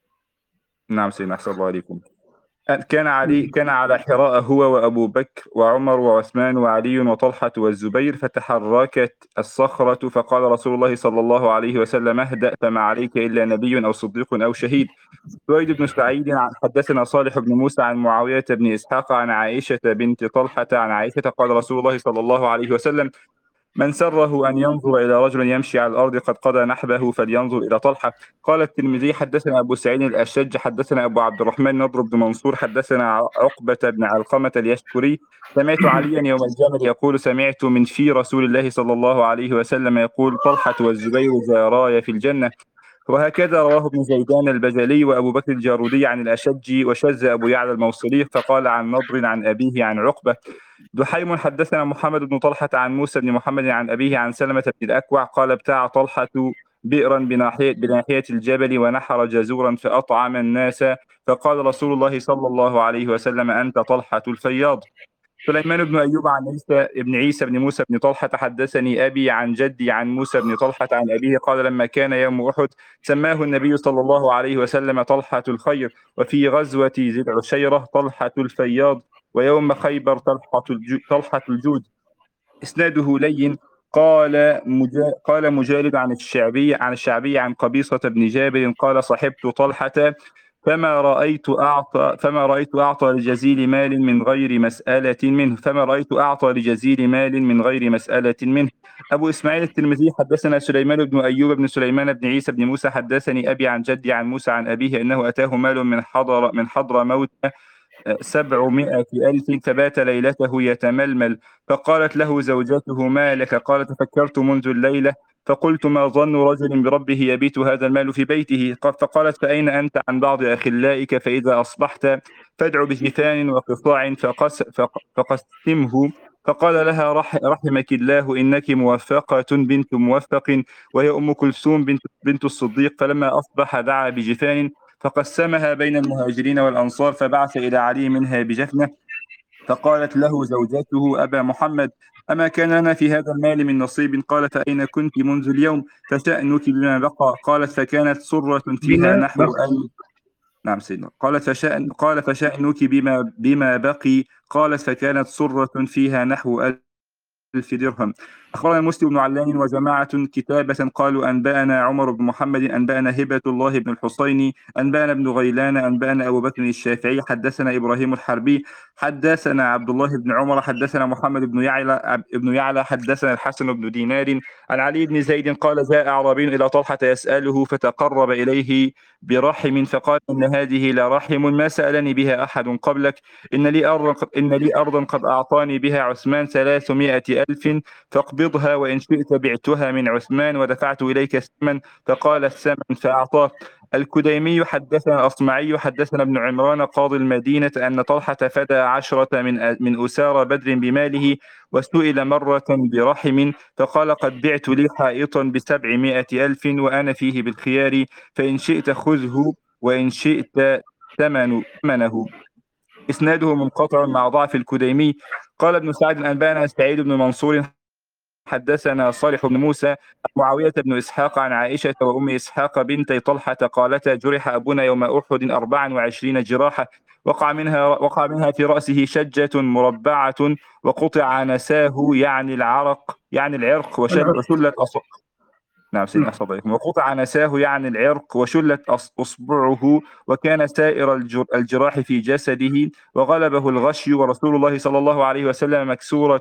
نعم سيدنا، أحسن الله عليكم. كان على حراء هو وأبو بكر وعمر وعثمان وعلي وطلحة والزبير، فتحركت الصخرة، فقال رسول الله صلى الله عليه وسلم: اهدأ، فما عليك إلا نبي أو صديق أو شهيد. سويد بن سعيد حدثنا صالح بن موسى عن معاوية بن إسحاق عن عائشة بنت طلحة عن عائشة قال رسول الله صلى الله عليه وسلم: من سره أن ينظر إلى رجل يمشي على الأرض قد قضى نحبه فلينظر إلى طلحة. قال الترمذي: حدثنا أبو سعيد الأشج حدثنا أبو عبد الرحمن نضر بن منصور حدثنا عقبة بن علقمة اليشكري سمعت عليا يوم الجمل يقول: سمعت من في رسول الله صلى الله عليه وسلم يقول: طلحة والزبير جاراي في الجنة. وهكذا رواه ابن زيدان البجلي وأبو بكر الجارودي عن الأشجي، وشذ أبو يعلى الموصلي فقال عن نضر عن أبيه عن عقبة. دحيم حدثنا محمد بن طلحة عن موسى بن محمد عن أبيه عن سلمة بن الأكوع قال ابتاع طلحة بئرا بناحية الجبل ونحر جزورا فأطعم الناس، فقال رسول الله صلى الله عليه وسلم أنت طلحة الفياض. سليمان بن أيوب عن عيسى بن موسى بن طلحة حدثني أبي عن جدي عن موسى بن طلحة عن أبيه قال لما كان يوم أحد سماه النبي صلى الله عليه وسلم طلحة الخير، وفي غزوة ذي العشيرة طلحة الفياض، ويوم خيبر طلحة الجود. إسناده لين. قال مجالد عن الشعبي عن قبيصة بن جابر قال صحبت طلحة فما رأيت أعطى لجزيل مال من غير مسألة منه. أبو إسماعيل الترمذي حدثنا سليمان بن أيوب بن سليمان بن عيسى بن موسى حدثني أبي عن جدي عن موسى عن أبيه أنه أتاه مال من حضر موت 700,000 فبات ليلته يتململ، فقالت له زوجته ما لك؟ قال تفكرت منذ الليلة فقلت ما ظن رجل بربه يبيت هذا المال في بيته؟ فقالت فأين أنت عن بعض أخلائك؟ فإذا أصبحت فادع بجفان وقطاع فقسمه. فقال لها رحمك الله إنك موفقة بنت موفق، وهي أم كلثوم بنت الصديق. فلما أصبح دعا بجفان فقسمها بين المهاجرين والأنصار، فبعث إلى علي منها بجفنة. فقالت له زوجته أبا محمد أما كان لنا في هذا المال من نصيب؟ قال فأين كنت منذ اليوم؟ فشأنك بما بقى؟ قالت فكانت سرة فيها نحو نعم سيدنا. قال فشأنك بما بقي؟ قالت فكانت سرة فيها نحو 1000 درهم. أخبرنا مسلم بن علان وجماعة كتابة قالوا أنبأنا عمر بن محمد أنبأنا هبة الله بن الحصين أنبأنا ابن غيلان أنبأنا أبو بكر الشافعي حدثنا إبراهيم الحربي حدثنا عبد الله بن عمر حدثنا محمد بن يعلى حدثنا الحسن بن دينار عن علي بن زيد قال جاء أعرابي إلى طلحة يسأله فتقرب إليه برحم فقال إن هذه لرحم ما سألني بها أحد قبلك، إن لي أرضا قد أعطاني بها عثمان 300,000 فاقبضها وإن شئت بعتها من عثمان ودفعت إليك الثمن. فقال الثمن فأعطاه. الكديمي حدثنا الأصمعي حدثنا ابن عمران قاضي المدينة أن طلحة فدى 10 من أسارى بدر بماله، وسئل مرة برحم فقال قد بعت لي حائطا ب700,000 وأنا فيه بالخيار، فإن شئت خذه وإن شئت ثمنه. إسناده منقطع مع ضعف الكديمي. قال ابن سعد أنبأنا سعيد بن منصور حدثنا صالح بن موسى معاوية بن إسحاق عن عائشة وأم إسحاق بنتي طلحة قالتا جرح أبونا يوم أحد 24 جراحة، وقع منها في رأسه شجة مربعة، وقطع نساه يعني العرق وشلت نعم سيدنا أحسن عليكم. وقطع نساه يعني العرق وشلت أصبعه، وكان سائر الجراح في جسده، وغلبه الغشي، ورسول الله صلى الله عليه وسلم مكسورة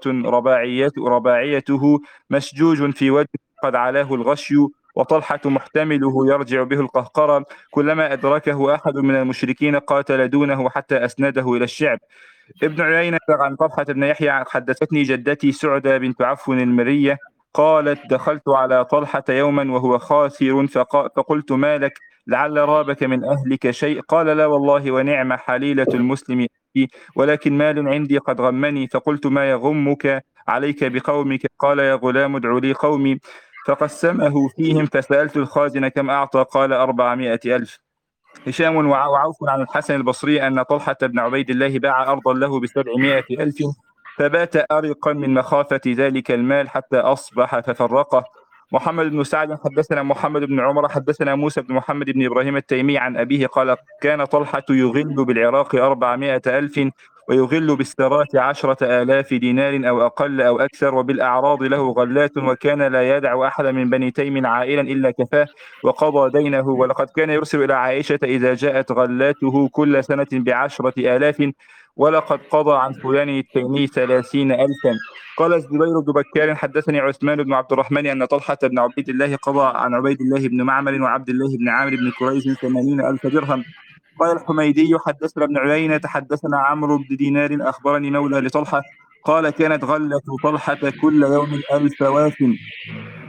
رباعيته مشجوج في وجهه قد علاه الغشي، وطلحة محتمله يرجع به القهقرة، كلما أدركه أحد من المشركين قاتل دونه حتى أسنده إلى الشعب. ابن عيينة عن طلحة بن يحيى حدثتني جدتي سعدة بنت عفو المرية قالت دخلت على طلحة يوما وهو خاسر فقلت ما لك؟ لعل رابك من أهلك شيء؟ قال لا والله ونعم حليلة المسلم ولكن مال عندي قد غمني. فقلت ما يغمك عليك بقومك؟ قال يا غلام ادع لي قومي. فقسمه فيهم فسألت الخازن كم أعطى؟ قال 400,000. هشام وعوف عن الحسن البصري أن طلحة بن عبيد الله باع أرضا له ب700,000 فبات أرقا من مخافة ذلك المال حتى أصبح ففرقه. محمد بن سعد حدثنا محمد بن عمر حدثنا موسى بن محمد بن إبراهيم التيمي عن أبيه قال كان طلحة يغل بالعراق 400,000 ويغل بالسراة 10,000 دينار أو أقل أو أكثر، وبالأعراض له غلات، وكان لا يدع أحد من بني تيم عائلا إلا كفاه وقضى دينه. ولقد كان يرسل إلى عائشة إذا جاءت غلاته كل سنة ب10,000 ولقد قضى عن فلان التيمي 30,000. قال الزبير بن بكار حدثني عثمان بن عبد الرحمن أن طلحة بن عبيد الله قضى عن عبيد الله بن معمر وعبد الله بن عامر بن كريز 80,000 درهم. قال الحميدي حدثنا ابن عيينة حدثنا عمرو بن دينار أخبرني مولى لطلحة قال كانت غلة طلحة كل يوم 1000 واف.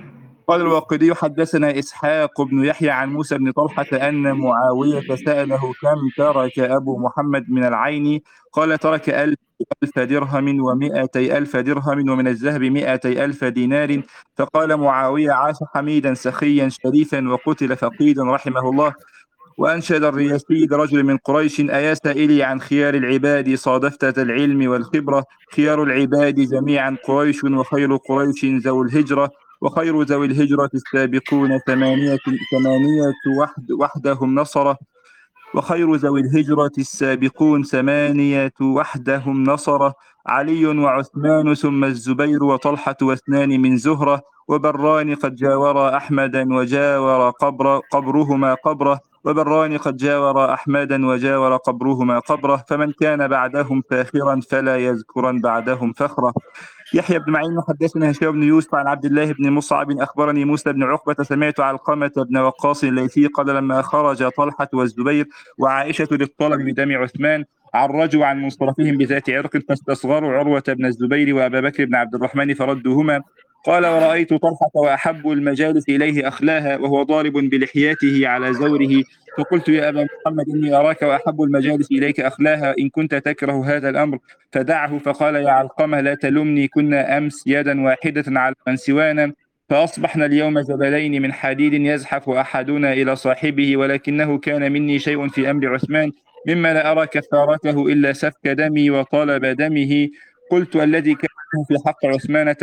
قال الواقدي حدثنا إسحاق بن يحيى عن موسى بن طلحة أن معاوية سأله كم ترك أبو محمد من العين؟ قال ترك 1000 درهم و200,000 درهم ومن الذهب 200,000 دينار. فقال معاوية عاش حميدا سخيا شريفا وقتل فقيدا رحمه الله. وأنشد الرياسي لرجل من قريش أيا سائلي عن خيار العباد صادفت ذا العلم والخبرة. خيار العباد جميعا قريش وخير قريش ذو الهجرة وخير ذوي الهجرة السابقون ثمانية وحدهم نصرة وخير ذوي الهجرة السابقون 8 وحدهم نصرة. علي وعثمان ثم الزبير وطلحة واثنان من زهرة وبران قد جاورا أحمدا وجاور قبرهما قبره وبران قد جاور أحمدا وجاور قبرهما قبره. فمن كان بعدهم فاخرا فلا يذكرن بعدهم فخرة. يحيى بن معين حدثنا هشام بن يوسف عن عبد الله بن مصعب أخبرني موسى بن عقبة سمعت علقمة بن وقاص الليثي قال لما خرج طلحة والزبير وعائشة للطلب بدم عثمان عرجوا عن منصرفهم بذات عرق فاستصغروا عروة بن الزبير وأبا بكر بن عبد الرحمن فردوهما. قال ورأيت طلحة وأحب المجالس إليه أخلاها وهو ضارب بلحياته على زوره. فقلت يا أبا محمد إني أراك وأحب المجالس إليك أخلاها إن كنت تكره هذا الأمر فدعه. فقال يا علقمة لا تلمني كنا أمس يدا واحدة على من سوانا فأصبحنا اليوم جبلين من حديد يزحف أحدنا إلى صاحبه ولكنه كان مني شيء في أمر عثمان مما لا أرى كفارته إلا سفك دمي وطلب دمه. قلت الذي كان منه في حق عثمان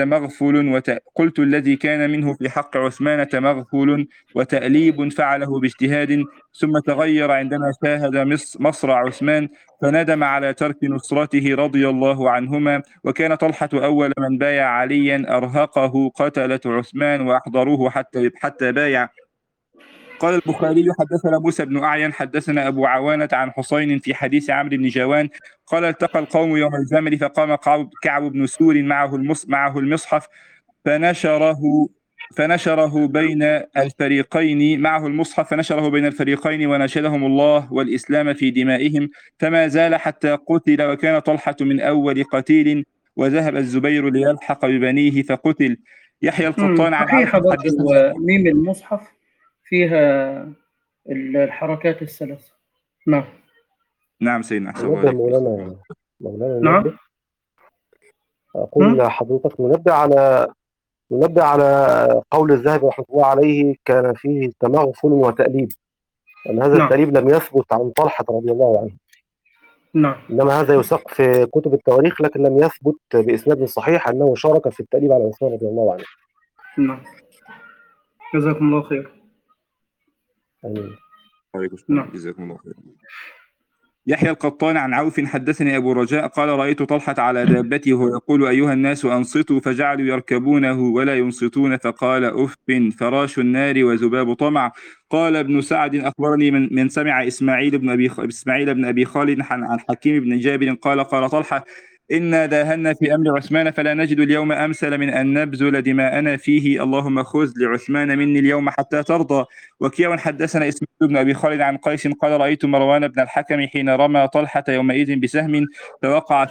تمغفل وتأليب فعله باجتهاد ثم تغير عندما شاهد مصر عثمان فندم على ترك نصرته رضي الله عنهما. وكان طلحة أول من بايع عليا أرهقه قتلة عثمان وأحضروه حتى بايع. قال البخاري حدثنا موسى بن أعين حدثنا أبو عوانة عن حسين في حديث عمرو بن جوان قال التقى القوم يوم الجمل فقام كعب بن سور معه المصحف فنشره بين الفريقين معه المصحف فنشره بين الفريقين وناشدهم الله والإسلام في دمائهم فما زال حتى قتل. وكان طلحة من أول قتيل وذهب الزبير ليلحق ببنيه فقتل. يحيى القطان عن صحيح برضه حدثنا ميم المصحف فيها الحركات الثلاث. نعم نعم سيدنا أحسن ننبه عليك. مولانا نعم ننبه. أقول حضرتك ننبه على قول الذهبي رحمه الله عليه كان فيه تمغفل وتأليب أن هذا نعم. التأليب لم يثبت عن طلحة رضي الله عنه نعم إنما هذا يساق في كتب التواريخ لكن لم يثبت بإسناد صحيح أنه شارك في التأليب على عثمان رضي الله عنه. نعم جزاكم الله خير. آمين. نعم. جزاكم الله خير. يحيى القطان عن عوف حدثني أبو رجاء قال رأيت طلحة على دابته وهو يقول أيها الناس أنصتوا فجعلوا يركبونه ولا ينصتون فقال أف فراش النار وذباب طمع. قال ابن سعد أخبرني من سمع إسماعيل بن أبي خالد عن حكيم بن جابر قال طلحة إنا داهنا في أمر عثمان فلا نجد اليوم أمثل من أن نبذل دماءنا فيه اللهم خذ لعثمان مني اليوم حتى ترضى. وكيع حدثنا إسماعيل بن أبي خالد عن قيس قال رأيت مروان بن الحكم حين رمى طلحة يومئذ بسهم فوقع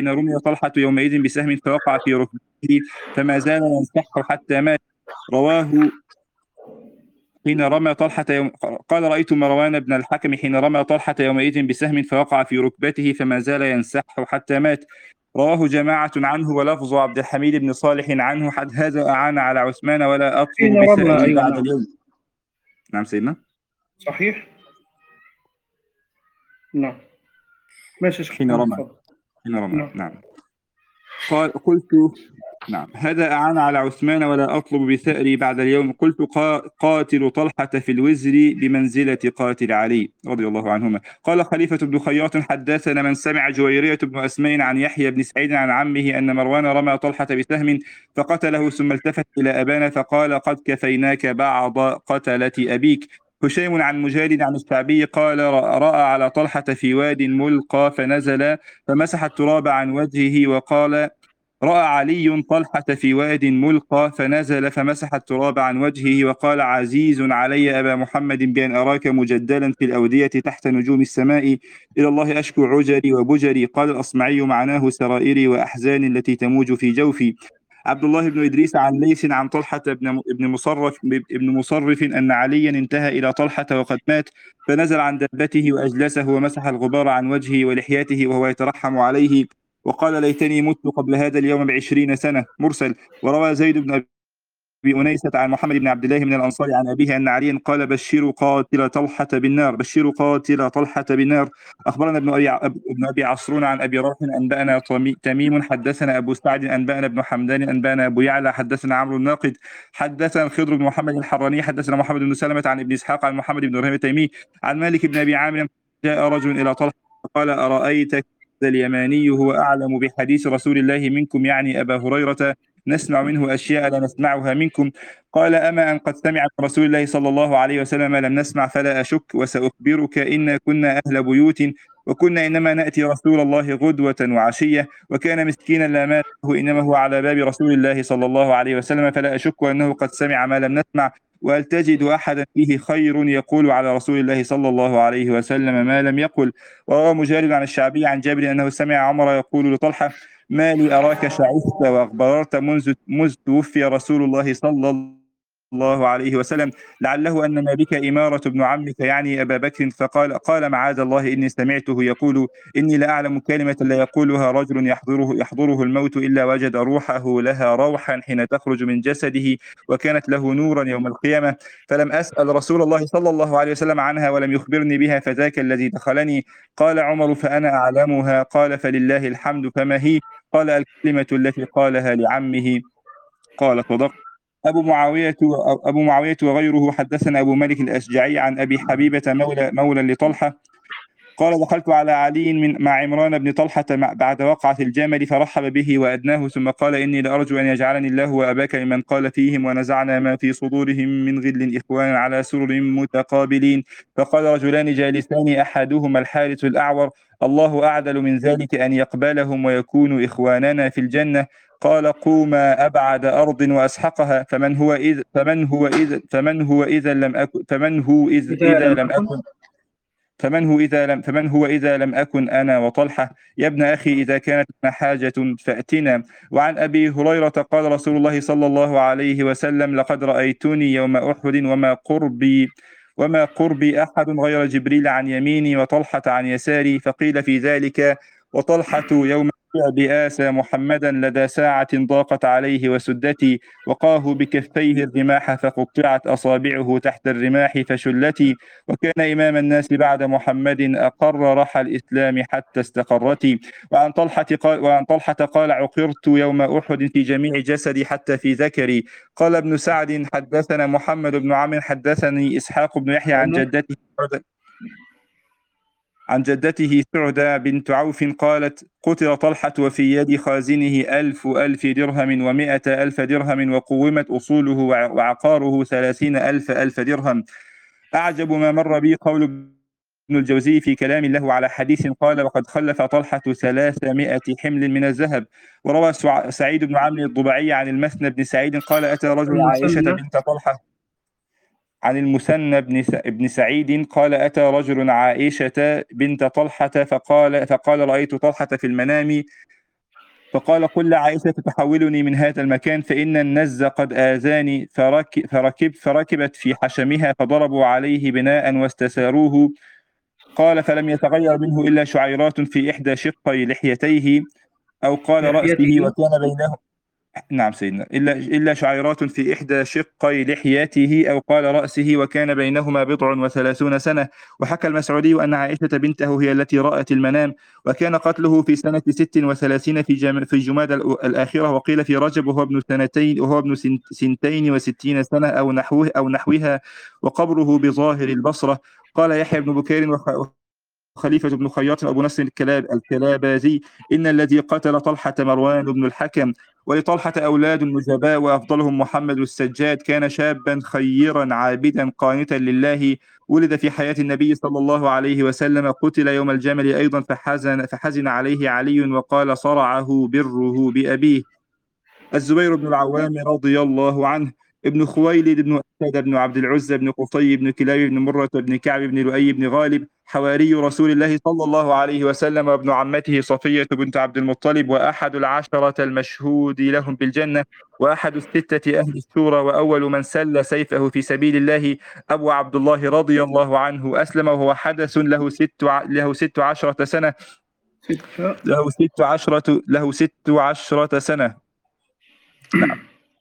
في ركبته فما زال ينسحه حتى مات. رواه حين رمى طلحة قال رأيت مروان بن الحكم حين رمى طلحة يومئذ بسهم فوقع في ركبته فما زال ينسحه حتى مات. رواه جماعة عنه ولفظ عبد الحميد بن صالح عنه هذا أعان على عثمان ولا أطلب بثأري بعد اليوم. نعم سيدنا صحيح. نعم ماشي. حين رمى نعم. قلت نعم هذا أعان على عثمان ولا أطلب بثأري بعد اليوم. قلت قاتل طلحة في الوزر بمنزلة قاتل علي رضي الله عنهما. قال خليفة بن خياط حدثنا من سمع جويرية بن أسمين عن يحيى بن سعيد عن عمه أن مروان رمى طلحة بسهم فقتله ثم التفت إلى أبانا فقال قد كفيناك بعض قتلة أبيك. هشيم عن مجالد عن الشعبي قال رأى على طلحة في واد ملقى فنزل فمسح التراب عن وجهه وقال رأى علي طلحة في واد ملقى فنزل فمسح التراب عن وجهه وقال عزيز علي أبا محمد بأن أراك مجدلا في الأودية تحت نجوم السماء إلى الله أشكو عجري وبجري. قال الأصمعي معناه سرائري وأحزاني التي تموج في جوفي. عبد الله بن إدريس عن ليث عن طلحة بن مصرف أن عليا انتهى إلى طلحة وقد مات، فنزل عن دابته وأجلسه ومسح الغبار عن وجهه ولحيته وهو يترحم عليه، وقال ليتني مت قبل هذا اليوم ب20 سنة. مرسل. وروى زيد بن أبي أنيسة عن محمد بن عبد الله من الأنصار عن أبيه أن عليا قال بشروا قاتل طلحة بالنار، بشروا قاتل طلحة بالنار. أخبرنا ابن أبي عصرون عن أبي روح أنبأنا تميم حدثنا أبو سعد أنبأنا ابن حمدان أنبأنا أبو يعلى حدثنا عمرو الناقد حدثنا الخضر بن محمد الحراني حدثنا محمد بن سلمة عن ابن إسحاق عن محمد بن إبراهيم التيمي عن مالك بن أبي عامر جاء رجل إلى طلحة فقال أرأيتك اليماني هو أعلم بحديث رسول الله منكم، يعني أبا هريرة، نسمع منه أشياء لا نسمعها منكم. قال أما أن قد سمع من رسول الله صلى الله عليه وسلم لم نسمع فلا أشك، وسأخبرك إن كنا أهل بيوت، وكنا إنما نأتي رسول الله غدوة وعشية، وكان مسكينا لا مال له إنما هو على باب رسول الله صلى الله عليه وسلم، فلا أشك أنه قد سمع ما لم نسمع. وهل تجد أحدا فيه خير يقول على رسول الله صلى الله عليه وسلم ما لم يقل؟ وروى مجالد عن الشعبي عن جابر أنه سمع عمر يقول لطلحة ما لي أراك شعثت وأخبررت منذ توفي رسول الله صلى الله عليه وسلم، لعله أن ما بك إمارة ابن عمك يعني أبا بكر. قال معاذ الله إني سمعته يقول إني لأعلم كلمة لا يقولها رجل يحضره الموت إلا وجد روحه لها روحا حين تخرج من جسده، وكانت له نورا يوم القيامة، فلم أسأل رسول الله صلى الله عليه وسلم عنها ولم يخبرني بها، فذاك الذي دخلني. قال عمر فأنا أعلمها. قال فلله الحمد. فما هي؟ قال الكلمة التي قالها لعمه. قال صدق. أبو معاوية وغيره حدثنا أبو مالك الأشجعي عن أبي حبيبة مولى لطلحة قال دخلت على علي مع عمران بن طلحة بعد وقعة الجمل فرحب به وأدناه، ثم قال إني لأرجو أن يجعلني الله وأباك ممن قال فيهم ونزعنا ما في صدورهم من غل إخوانا على سرر متقابلين. فقال رجلان جالسان أحدهما الحارث الأعور الله أعدل من ذلك أن يقبلهم ويكونوا إخواننا في الجنة. قال قوما أبعد أرض وأسحقها فمن هو إذا لم أكن أنا وطلحة. يا ابن أخي إذا كانت لنا حاجة فأتنا. وعن أبي هريرة قال رسول الله صلى الله عليه وسلم لقد رأيتني يوم أحد وما قربي أحد غير جبريل عن يميني وطلحة عن يساري. فقيل في ذلك وطلحة يوم بآسى محمدا لدى ساعة ضاقت عليه وسدتي، وقاه بكفيه الرماح فقطعت أصابعه تحت الرماح فشلتي، وكان إمام الناس بعد محمد أقر رحى الإسلام حتى استقرت. وعن طلحة قال عقرت يوم أحد في جميع جسدي حتى في ذكري. قال ابن سعد حدثنا محمد بن عمرو حدثني إسحاق بن يحيى عن جدته سعدة بنت عوف قالت قتل طلحة وفي يد خازنه 1000 درهم و100,000 درهم، وقومت أصوله وعقاره 30,000 درهم. أعجب ما مر بي قول ابن الجوزي في كلام له على حديث قال وقد خلف طلحة 300 حمل من الذهب. وروى سعيد بن عمرو الضبعي عن المثنى بن سعيد قال أتى رجل عائشة بنت طلحة عن المثنى بن سعيد قال أتى رجل عائشة بنت طلحة فقال رأيت طلحة في المنام، فقال قل لعائشة تحولني من هذا المكان فإن النز قد آذاني. فركبت في حشمها فضربوا عليه بناء واستساروه. قال فلم يتغير منه إلا شعيرات في إحدى شقي لحيتيه أو قال رأسه وكان بينهم نعم سيدنا إلا شعيرات في إحدى شقي لحيته أو قال رأسه وكان بينهما 30 سنة. وحكى المسعودي أن عائشة بنته هي التي رأت المنام، وكان قتله في سنة 36 في جماد الآخرة، وقيل في رجب وهو ابن 62 سنة أو نحوها، وقبره بظاهر البصرة. قال يحيى بن بكير خليفة بن خياط أبو نصر الكلابازي إن الذي قتل طلحة مروان بن الحكم، ولطلحة أولاد نجباء وأفضلهم محمد السجاد، كان شابا خيرا عابدا قانتا لله، ولد في حياة النبي صلى الله عليه وسلم، قتل يوم الجمل أيضا فحزن عليه علي وقال صرعه بره بأبيه. الزبير بن العوام رضي الله عنه ابن خويلد بن أسد بن عبد العزى بن قصي بن كلاب بن مرة بن كعب بن لؤي بن غالب حواري رسول الله صلى الله عليه وسلم، وابن عمته صفية بنت عبد المطلب، وأحد العشرة المشهود لهم بالجنة، وأحد الستة أهل الشورى، وأول من سل سيفه في سبيل الله أبو عبد الله رضي الله عنه، أسلم وهو حدث له 16 سنة. له 16 سنة. نعم.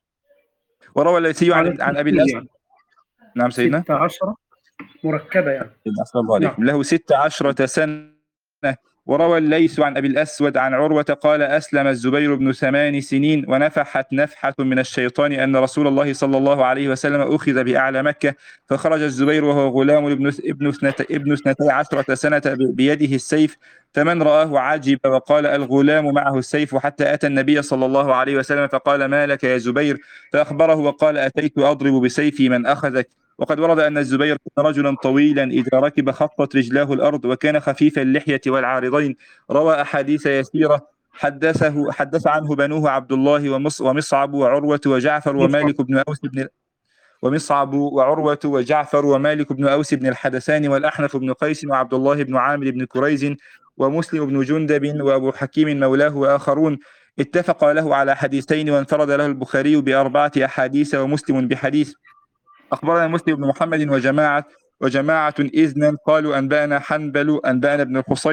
وروى الليثي عن أبي الأسود. يعني نعم سيدنا. 16 مركبة يعني. أحسن الله عليكم. له 16 سنة. وروى الليث عن أبي الأسود عن عروة قال: أسلم الزبير بن 8 سنين ونفحت نفحة من الشيطان أن رسول الله صلى الله عليه وسلم أخذ بأعلى مكة، فخرج الزبير وهو غلام ابن 12 سنة بيده السيف، فمن رآه عجب وقال: الغلام معه السيف، حتى أتى النبي صلى الله عليه وسلم فقال: ما لك يا زبير؟ فأخبره وقال: أتيت أضرب بسيفي من أخذك. وقد ورد أن الزبير كان رجلا طويلا إذا ركب خطت رجلاه الأرض، وكان خفيف اللحية والعارضين، روى أحاديث يسيرة حدث عنه بنوه عبد الله ومصعب وعروة وجعفر ومالك بن أوس بن ومصعب وعروة وجعفر ومالك بن أوس بن الحدثان والأحنف بن قيس وعبد الله بن عامر بن كريز ومسلم بن جندب وأبو حكيم مولاه وآخرون. اتفق له على حديثين، وانفرد له البخاري ب4 أحاديث ومسلم بحديث. أخبرنا مسلم بن محمد وجماعة إذنا قالوا: أنبأنا حنبل أنبأنا ابن الحصين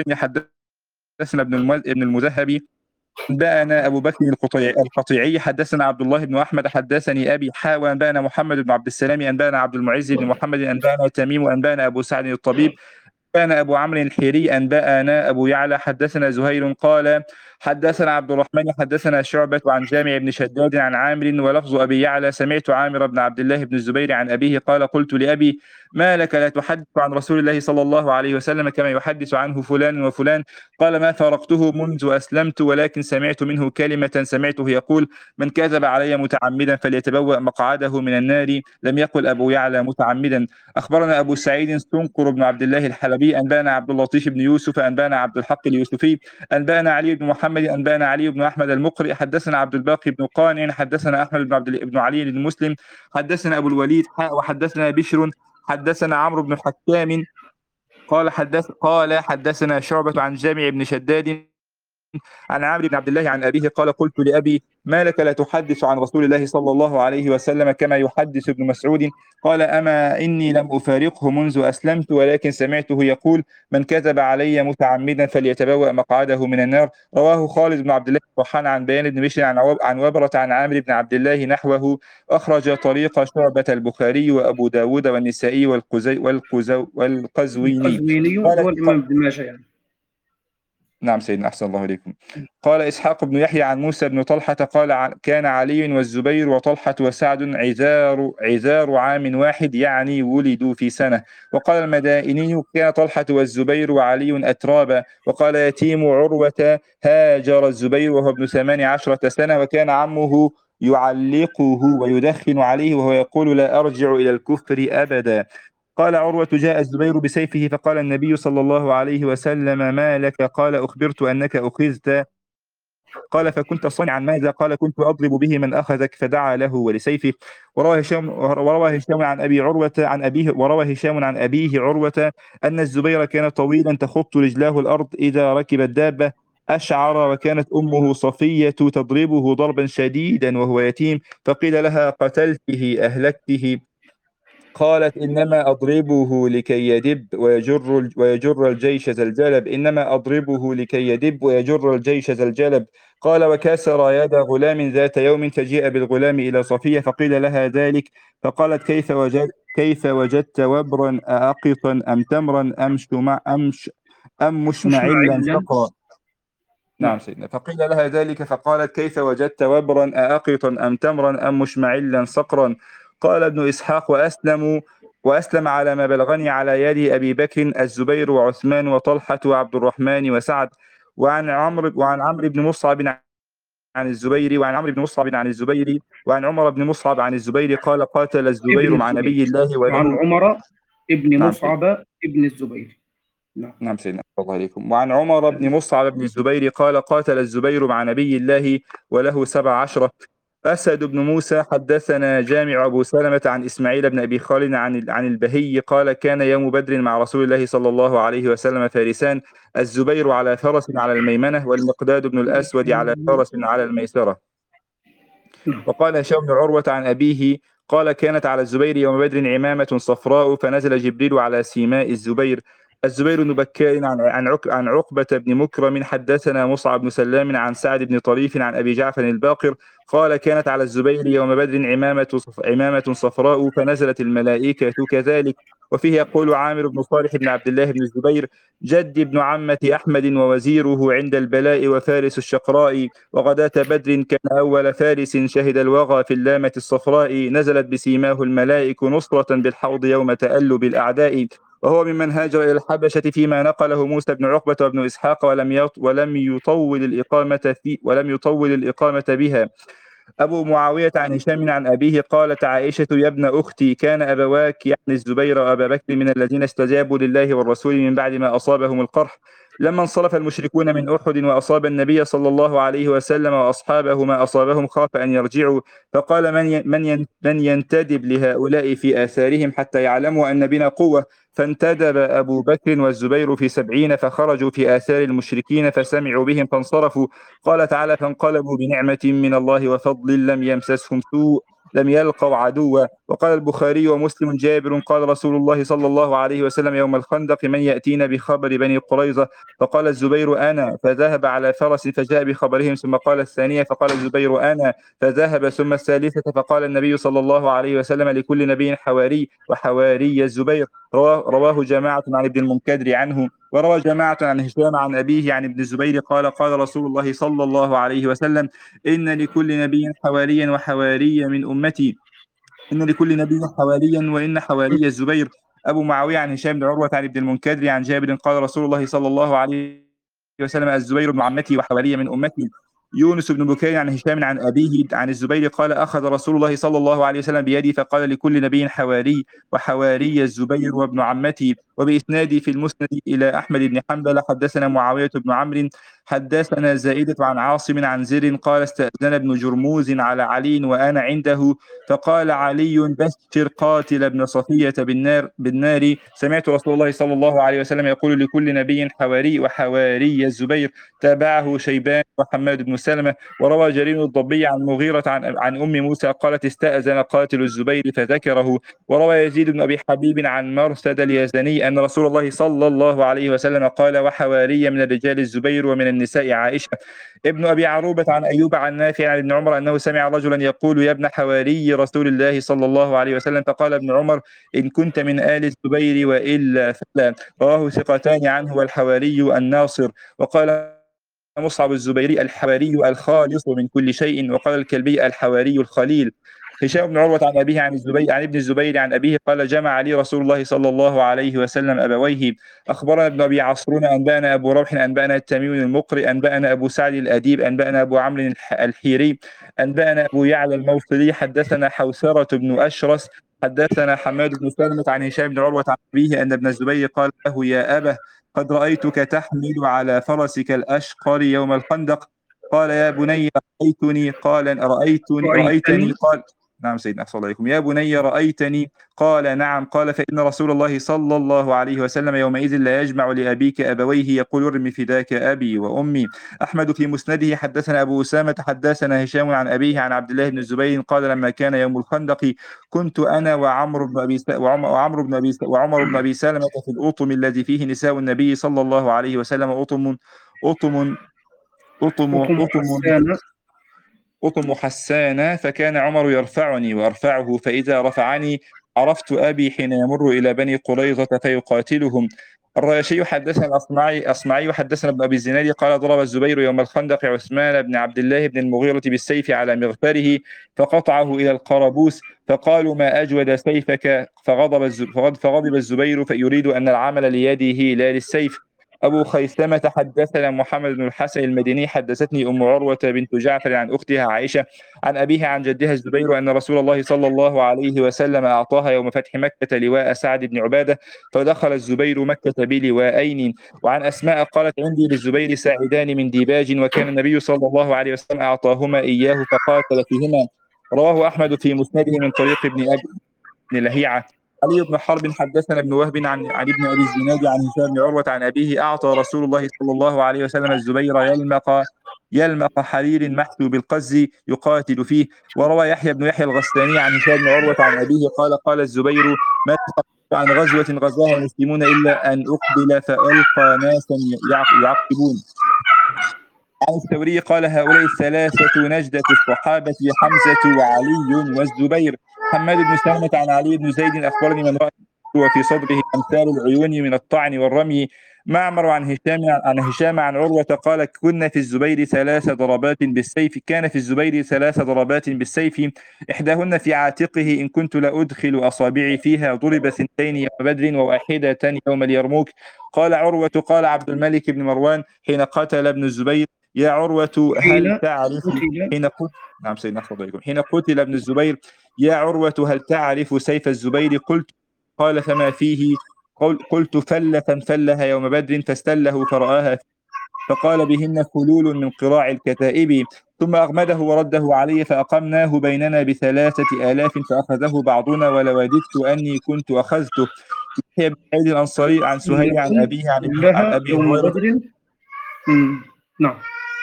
حدثنا ابن المذهبي أنبأنا أبو بكر القطيعي حدثنا عبد الله بن أحمد حدثني أبي وأنبأنا محمد بن عبد السلام أنبأنا عبد المعز بن محمد أنبأنا تميم أنبأنا أبو سعد الطبيب أنبأنا أبو عمرو الحيري أنبأنا أبو يعلى حدثنا زهير قال: حدثنا عبد الرحمن حدثنا شعبة عن جامع بن شداد عن عامر، ولفظ أبي يعلى: سمعت عامر بن عبد الله بن الزبير عن أبيه قال: قلت لأبي: ما لك لا تحدث عن رسول الله صلى الله عليه وسلم كما يحدث عنه فلان وفلان؟ قال: ما فارقته منذ أسلمت، ولكن سمعت منه كلمة سمعته يقول: من كذب علي متعمدا فليتبوأ مقعده من النار. لم يقل أبو يعلى متعمدا. أخبرنا أبو سعيد سنقر بن عبد الله الحلبي أنبأنا عبد اللطيف بن يوسف أنبأنا عبد الحق اليوسفي أنبأنا علي بن محمد أنبأنا علي بن أحمد المقري حدثنا عبد الباقي بن قانع حدثنا أحمد بن علي بن مسلم حدثنا أبو الوليد وحدثنا بشر حدثنا عمرو بن حكام قال حدثنا شعبة عن جامع بن شداد عن عامر بن عبد الله عن أبيه قال: قلت لأبي: ما لك لا تحدث عن رسول الله صلى الله عليه وسلم كما يحدث ابن مسعود؟ قال: أما إني لم أفارقه منذ أسلمت، ولكن سمعته يقول: من كذب علي متعمدا فليتبوأ مقعده من النار. رواه خالد بن عبد الله الطحان عن بيان بن بشر عن وبرة عن عامر بن عبد الله نحوه. أخرج طريق شعبة البخاري وأبو داود والنسائي والقزويني. هو الإمام ابن ماجه يعني. نعم سيدنا، أحسن الله إليكم. قال إسحاق بن يحيى عن موسى بن طلحة قال: كان علي والزبير وطلحة وسعد عذار عام واحد، يعني ولدوا في سنة. وقال المدائني: كان طلحة والزبير وعلي أترابا. وقال يتيم عروة: هاجر الزبير وهو ابن 18 سنة، وكان عمه يعلقه ويدخن عليه وهو يقول: لا أرجع إلى الكفر أبدا. قال عروة: جاء الزبير بسيفه فقال النبي صلى الله عليه وسلم: ما لك؟ قال: أخبرت أنك أخذت. قال: فكنت صانعا ماذا؟ قال: كنت أضرب به من أخذك. فدعا له ولسيفه. وروى هشام عن أبيه عروة أن الزبير كان طويلا تخط رجلاه الأرض إذا ركب الدابة، أشعر، وكانت أمه صفية تضربه ضربا شديدا وهو يتيم، فقيل لها: قتلته أهلكته؟ قالت: إنما أضربه لكي يدب ويجر الجيش ذا الجلب. إنما أضربه لكي يدب ويجر الجيش ذا الجلب. قال: وكسر يد غلام ذات يوم، فجيء بالغلام إلى صفية فقيل لها ذلك، فقالت: كيف وجدت وبرا أأقطا أم تمرا أم مشمعلا صقرا؟ نعم سيدنا. فقيل لها ذلك فقالت: كيف وجدت وبرا أأقطا أم تمرا أم مشمعلا صقرا؟ قال ابن إسحاق: وأسلم على ما بلغني على يد أبي بكر الزبير وعثمان وطلحة وعبد الرحمن وسعد. وعن عمرو بن مصعب عن الزبير وعن عمرو بن مصعب عن الزبير وعن عمر بن مصعب عن الزبير قال: قاتل الزبير مع نبي الله وعن عمر ابن نعم مصعب ابن الزبير. نعم سيدنا، الله عليكم. وعن عمر بن مصعب بن الزبير قال: قاتل الزبير مع نبي الله وله 17. أسد بن موسى حدثنا جامع أبو سلمة عن إسماعيل بن أبي خالد عن البهي قال كان يوم بدر مع رسول الله صلى الله عليه وسلم فارسان، الزبير على فرس على الميمنة، والمقداد بن الأسود على فرس على الميسرة. وقال هشام بن عروة عن أبيه قال كانت على الزبير يوم بدر عمامة صفراء فنزل جبريل على سيماء الزبير. الزبير بن بكار عن عقبة بن مكرم حدثنا مصعب بن سلام عن سعد بن طريف عن أبي جعفر الباقر قال كانت على الزبير يوم بدر عمامة صفراء فنزلت الملائكة كذلك. وفيه يقول عامر بن صالح بن عبد الله بن الزبير جد ابن عمة أحمد ووزيره عند البلاء وفارس الشقراء، وغداة بدر كان أول فارس شهد الوغى في اللامة الصفراء، نزلت بسيماه الملائك نصرة بالحوض يوم تألب الأعداء. وهو ممن هاجر إلى الحبشة فيما نقله موسى بن عقبة وابن إسحاق ولم يطول الإقامة بها. أبو معاوية عن هشام عن أبيه قالت عائشة يا ابن أختي كان أبواك يعني الزبير وأبا بكر من الذين استجابوا لله والرسول من بعد ما أصابهم القرح، لما انصرف المشركون من أحد وأصاب النبي صلى الله عليه وسلم وأصحابه ما أصابهم خاف أن يرجعوا، فقال من ينتدب لهؤلاء في آثارهم حتى يعلموا أن بنا قوة، فانتدب أبو بكر والزبير في 70 فخرجوا في آثار المشركين فسمعوا بهم فانصرفوا. قال تعالى فانقلبوا بنعمة من الله وفضل لم يمسسهم سوء لم يلقوا عدوا. وقال البخاري ومسلم جابر قال رسول الله صلى الله عليه وسلم يوم الخندق من يأتينا بخبر بني قريظة؟ فقال الزبير أنا، فذهب على فرس فجاء بخبرهم، ثم قال الثانية فقال الزبير أنا، فذهب، ثم الثالثة فقال النبي صلى الله عليه وسلم لكل نبي حواري وحواري الزبير. رواه جماعة عن ابن المنكدر عنه، وروى جماعة عن هشام عن أبيه عن ابن الزبير قال قال رسول الله صلى الله عليه وسلم إن لكل نبي حواريا وحواري من أمتي، إن لكل نبي حواريا وإن حواري الزبير. أبو معاوية عن هشام بن عروة عن ابن المنكدر عن جابر قال رسول الله صلى الله عليه وسلم الزبير بن عمتي وحواري من أمتي. يونس بن بكير عن هشام عن أبيه عن الزبير قال أخذ رسول الله صلى الله عليه وسلم بيدي فقال لكل نبي حواري وحواري الزبير وابن عمتي. وبإسنادي في المسند إلى أحمد بن حنبل حدثنا معاوية بن عمرو حدثنا زائدة عن عاصم عن زر قال استأذن ابن جرموز على علي وأنا عنده فقال علي بشر قاتل ابن صفية بالنار سمعت رسول الله صلى الله عليه وسلم يقول لكل نبي حواري وحواري الزبير. تابعه شيبان وحماد بن سلمة. وروى جرير الضبي عن مغيرة عن أم موسى قالت استأذن قاتل الزبير فذكره. وروى يزيد بن أبي حبيب عن مرثد اليزني أن رسول الله صلى الله عليه وسلم قال وحواري من الرجال الزبير ومن النساء عائشة. ابن أبي عروبة عن أيوب عن نافع عن ابن عمر أنه سمع رجلا يقول يا ابن حواري رسول الله صلى الله عليه وسلم، فقال ابن عمر إن كنت من آل الزبير وإلا فلا. رواه ثقتان عنه والحواري الناصر. وقال مصعب الزبيري الحواري الخالص من كل شيء. وقال الكلبي الحواري الخليل. هشام بن عروة عن أبيه عن ابن الزبير عن أبيه قال جمع لي رسول الله صلى الله عليه وسلم أبويه. أخبرنا ابن أبي عصرون أنبأنا أبو روح أنبأنا التميم المقري أنبأنا أبو سعد الأديب أنبأنا أبو عمرو الحيري أنبأنا أبو يعلى الموصلي حدثنا حوسرة بن أشرس حدثنا حماد بن سلمة عن هشام بن عروة عن أبيه أن ابن الزبير قال له يا أبه قد رأيتك تحمل على فرسك الأشقر يوم الخندق. قال يا بني رأيتني قال رأيتني قال نعم سيدنا أحسن الله عليكم. يا بني رأيتني قال نعم. قال فإن رسول الله صلى الله عليه وسلم يومئذ لا يجمع لأبيك أبويه يقول ارم فداك أبي وأمي. أحمد في مسنده حدثنا أبو أسامة حدثنا هشام عن أبيه عن عبد الله بن الزبير قال لما كان يوم الخندق كنت أنا وعمر بن أبي سلمة في الأطم الذي فيه نساء النبي صلى الله عليه وسلم أطم حسانة، فكان عمر يرفعني وأرفعه، فإذا رفعني عرفت أبي حين يمر إلى بني قريظة فيقاتلهم. الرياشي حدثنا الأصمعي حدثنا ابن أبي الزناد قال ضرب الزبير يوم الخندق عثمان بن عبد الله بن المغيرة بالسيف على مغفره فقطعه إلى القربوس، فقالوا ما أجود سيفك، فغضب الزبير فيريد أن العمل ليده لا للسيف. أبو خيثمة حدثنا محمد بن الحسن المديني حدثتني أم عروة بنت جعفر عن أختها عائشة عن أبيها عن جدها الزبير أن رسول الله صلى الله عليه وسلم أعطاها يوم فتح مكة لواء سعد بن عبادة، فدخل الزبير مكة بلواءين. وعن أسماء قالت: عندي للزبير ساعدان من ديباج، وكان النبي صلى الله عليه وسلم أعطاهما إياه فقاتل فيهما. رواه أحمد في مسنده من طريق ابن لهيعة. علي بن حرب حدثنا ابن وهب عن ابن ابي الزناد عن هشام بن عروه عن ابيه: اعطى رسول الله صلى الله عليه وسلم الزبير يلمق حرير محشو بالقز يقاتل فيه. وروى يحيى بن يحيى الغساني عن هشام بن عروه عن ابيه قال الزبير: ما تخلف عن غزوه غزاها المسلمون الا ان اقبل فالقى ناسا يعقبون. عن الثوري قال: هؤلاء الثلاثة نجدة الصحابة حمزة وعلي والزبير. حماد بن سلمة عن علي بن زيد أخبرني من رأى وفي صدره أمثال العيون من الطعن والرمي. معمر عن هشام عن عروة قال: كان في الزبير ثلاث ضربات بالسيف، إحداهن في عاتقه إن كنت لأدخل أصابعي فيها، ضرب 2 يوم بدر وواحدة يوم اليرموك. قال عروة: قال عبد الملك بن مروان حين قتل ابن الزبير: يا عروة هل تعرف نعم سيدنا حين قتل ابن الزبير: يا عروة هل تعرف سيف الزبير؟ قال: فما فيه؟ قلت: فلها يوم بدر فاستله فرآها، فقال: بهن فلول من قراع الكتائب. ثم أغمده ورده علي فأقمناه بيننا ب3,000 فأخذه بعضنا ولوددت أني كنت أخذته. يحيى بن سعيد الأنصاري عن سهيل عن أبيه عن لها أبي يوم هريرة. بدر. نعم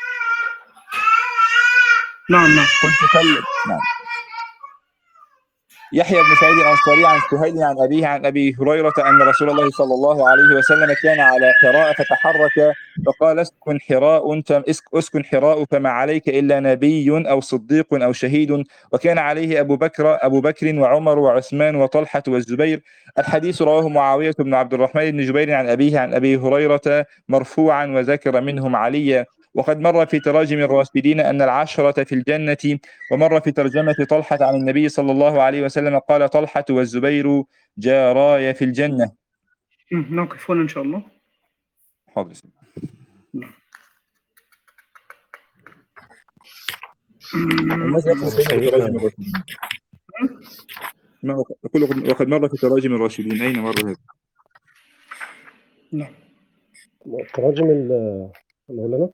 نعم نعم. نعم. يحيى بن سعيد الأنصاري عن سهيل عن أبيه عن أبي هريرة أن رسول الله صلى الله عليه وسلم كان على حراء فتحرك فقال: اسكن حراء فما عليك إلا نبي أو صديق أو شهيد. وكان عليه أبو بكر وعمر وعثمان وطلحة والزبير. الحديث رواه معاوية بن عبد الرحمن بن جبير عن أبيه عن أبي هريرة مرفوعا وذكر منهم عليا. وقد مر في تراجم الراشدين أن العشرة في الجنة. ومر في ترجمة طلحة عن النبي صلى الله عليه وسلم قال: طلحة والزبير جاراي في الجنة. نقف هنا إن شاء الله. حاضر. ماذا يقول سيدنا في تراجم الراشدين؟ وقد مر في تراجم الراشدين. أين مر هذا؟ نعم. تراجم مولانا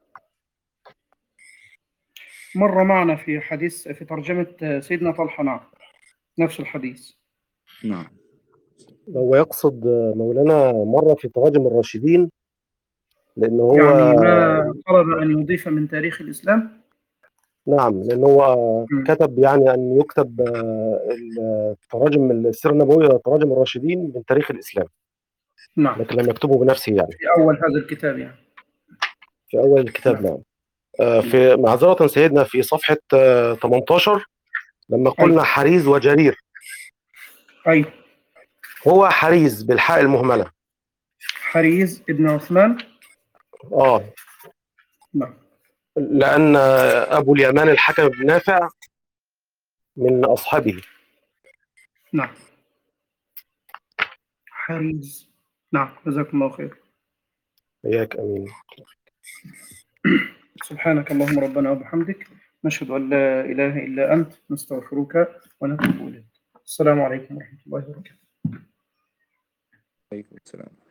مر معنا في ترجمة سيدنا طلحة. نعم، نفس الحديث. نعم. هو يقصد مولانا مرة في تراجم الراشدين، لأن هو يعني ما طلب أن يضيف من تاريخ الإسلام. نعم، لأن هو كتب يعني أن يكتب تراجم السيرة النبوية تراجم الراشدين من تاريخ الإسلام. نعم. لكن لم يكتبه بنفسه يعني في أول هذا الكتاب يعني. في أول الكتاب. نعم. في معذرة سيدنا في صفحة 18 لما قلنا حريز وجرير. أي هو حريز بالحاء المهملة. حريز ابن عثمان. نعم. لأن أبو اليمان الحكم بن نافع من أصحابه. نعم. حريز. نعم، جزاكم الله خير. إياك أمين. سبحانك اللهم ربنا وبحمدك، نشهد أن لا إله إلا أنت، نستغفرك ونتوب إليك. السلام عليكم ورحمة الله وبركاته. عليكم السلام.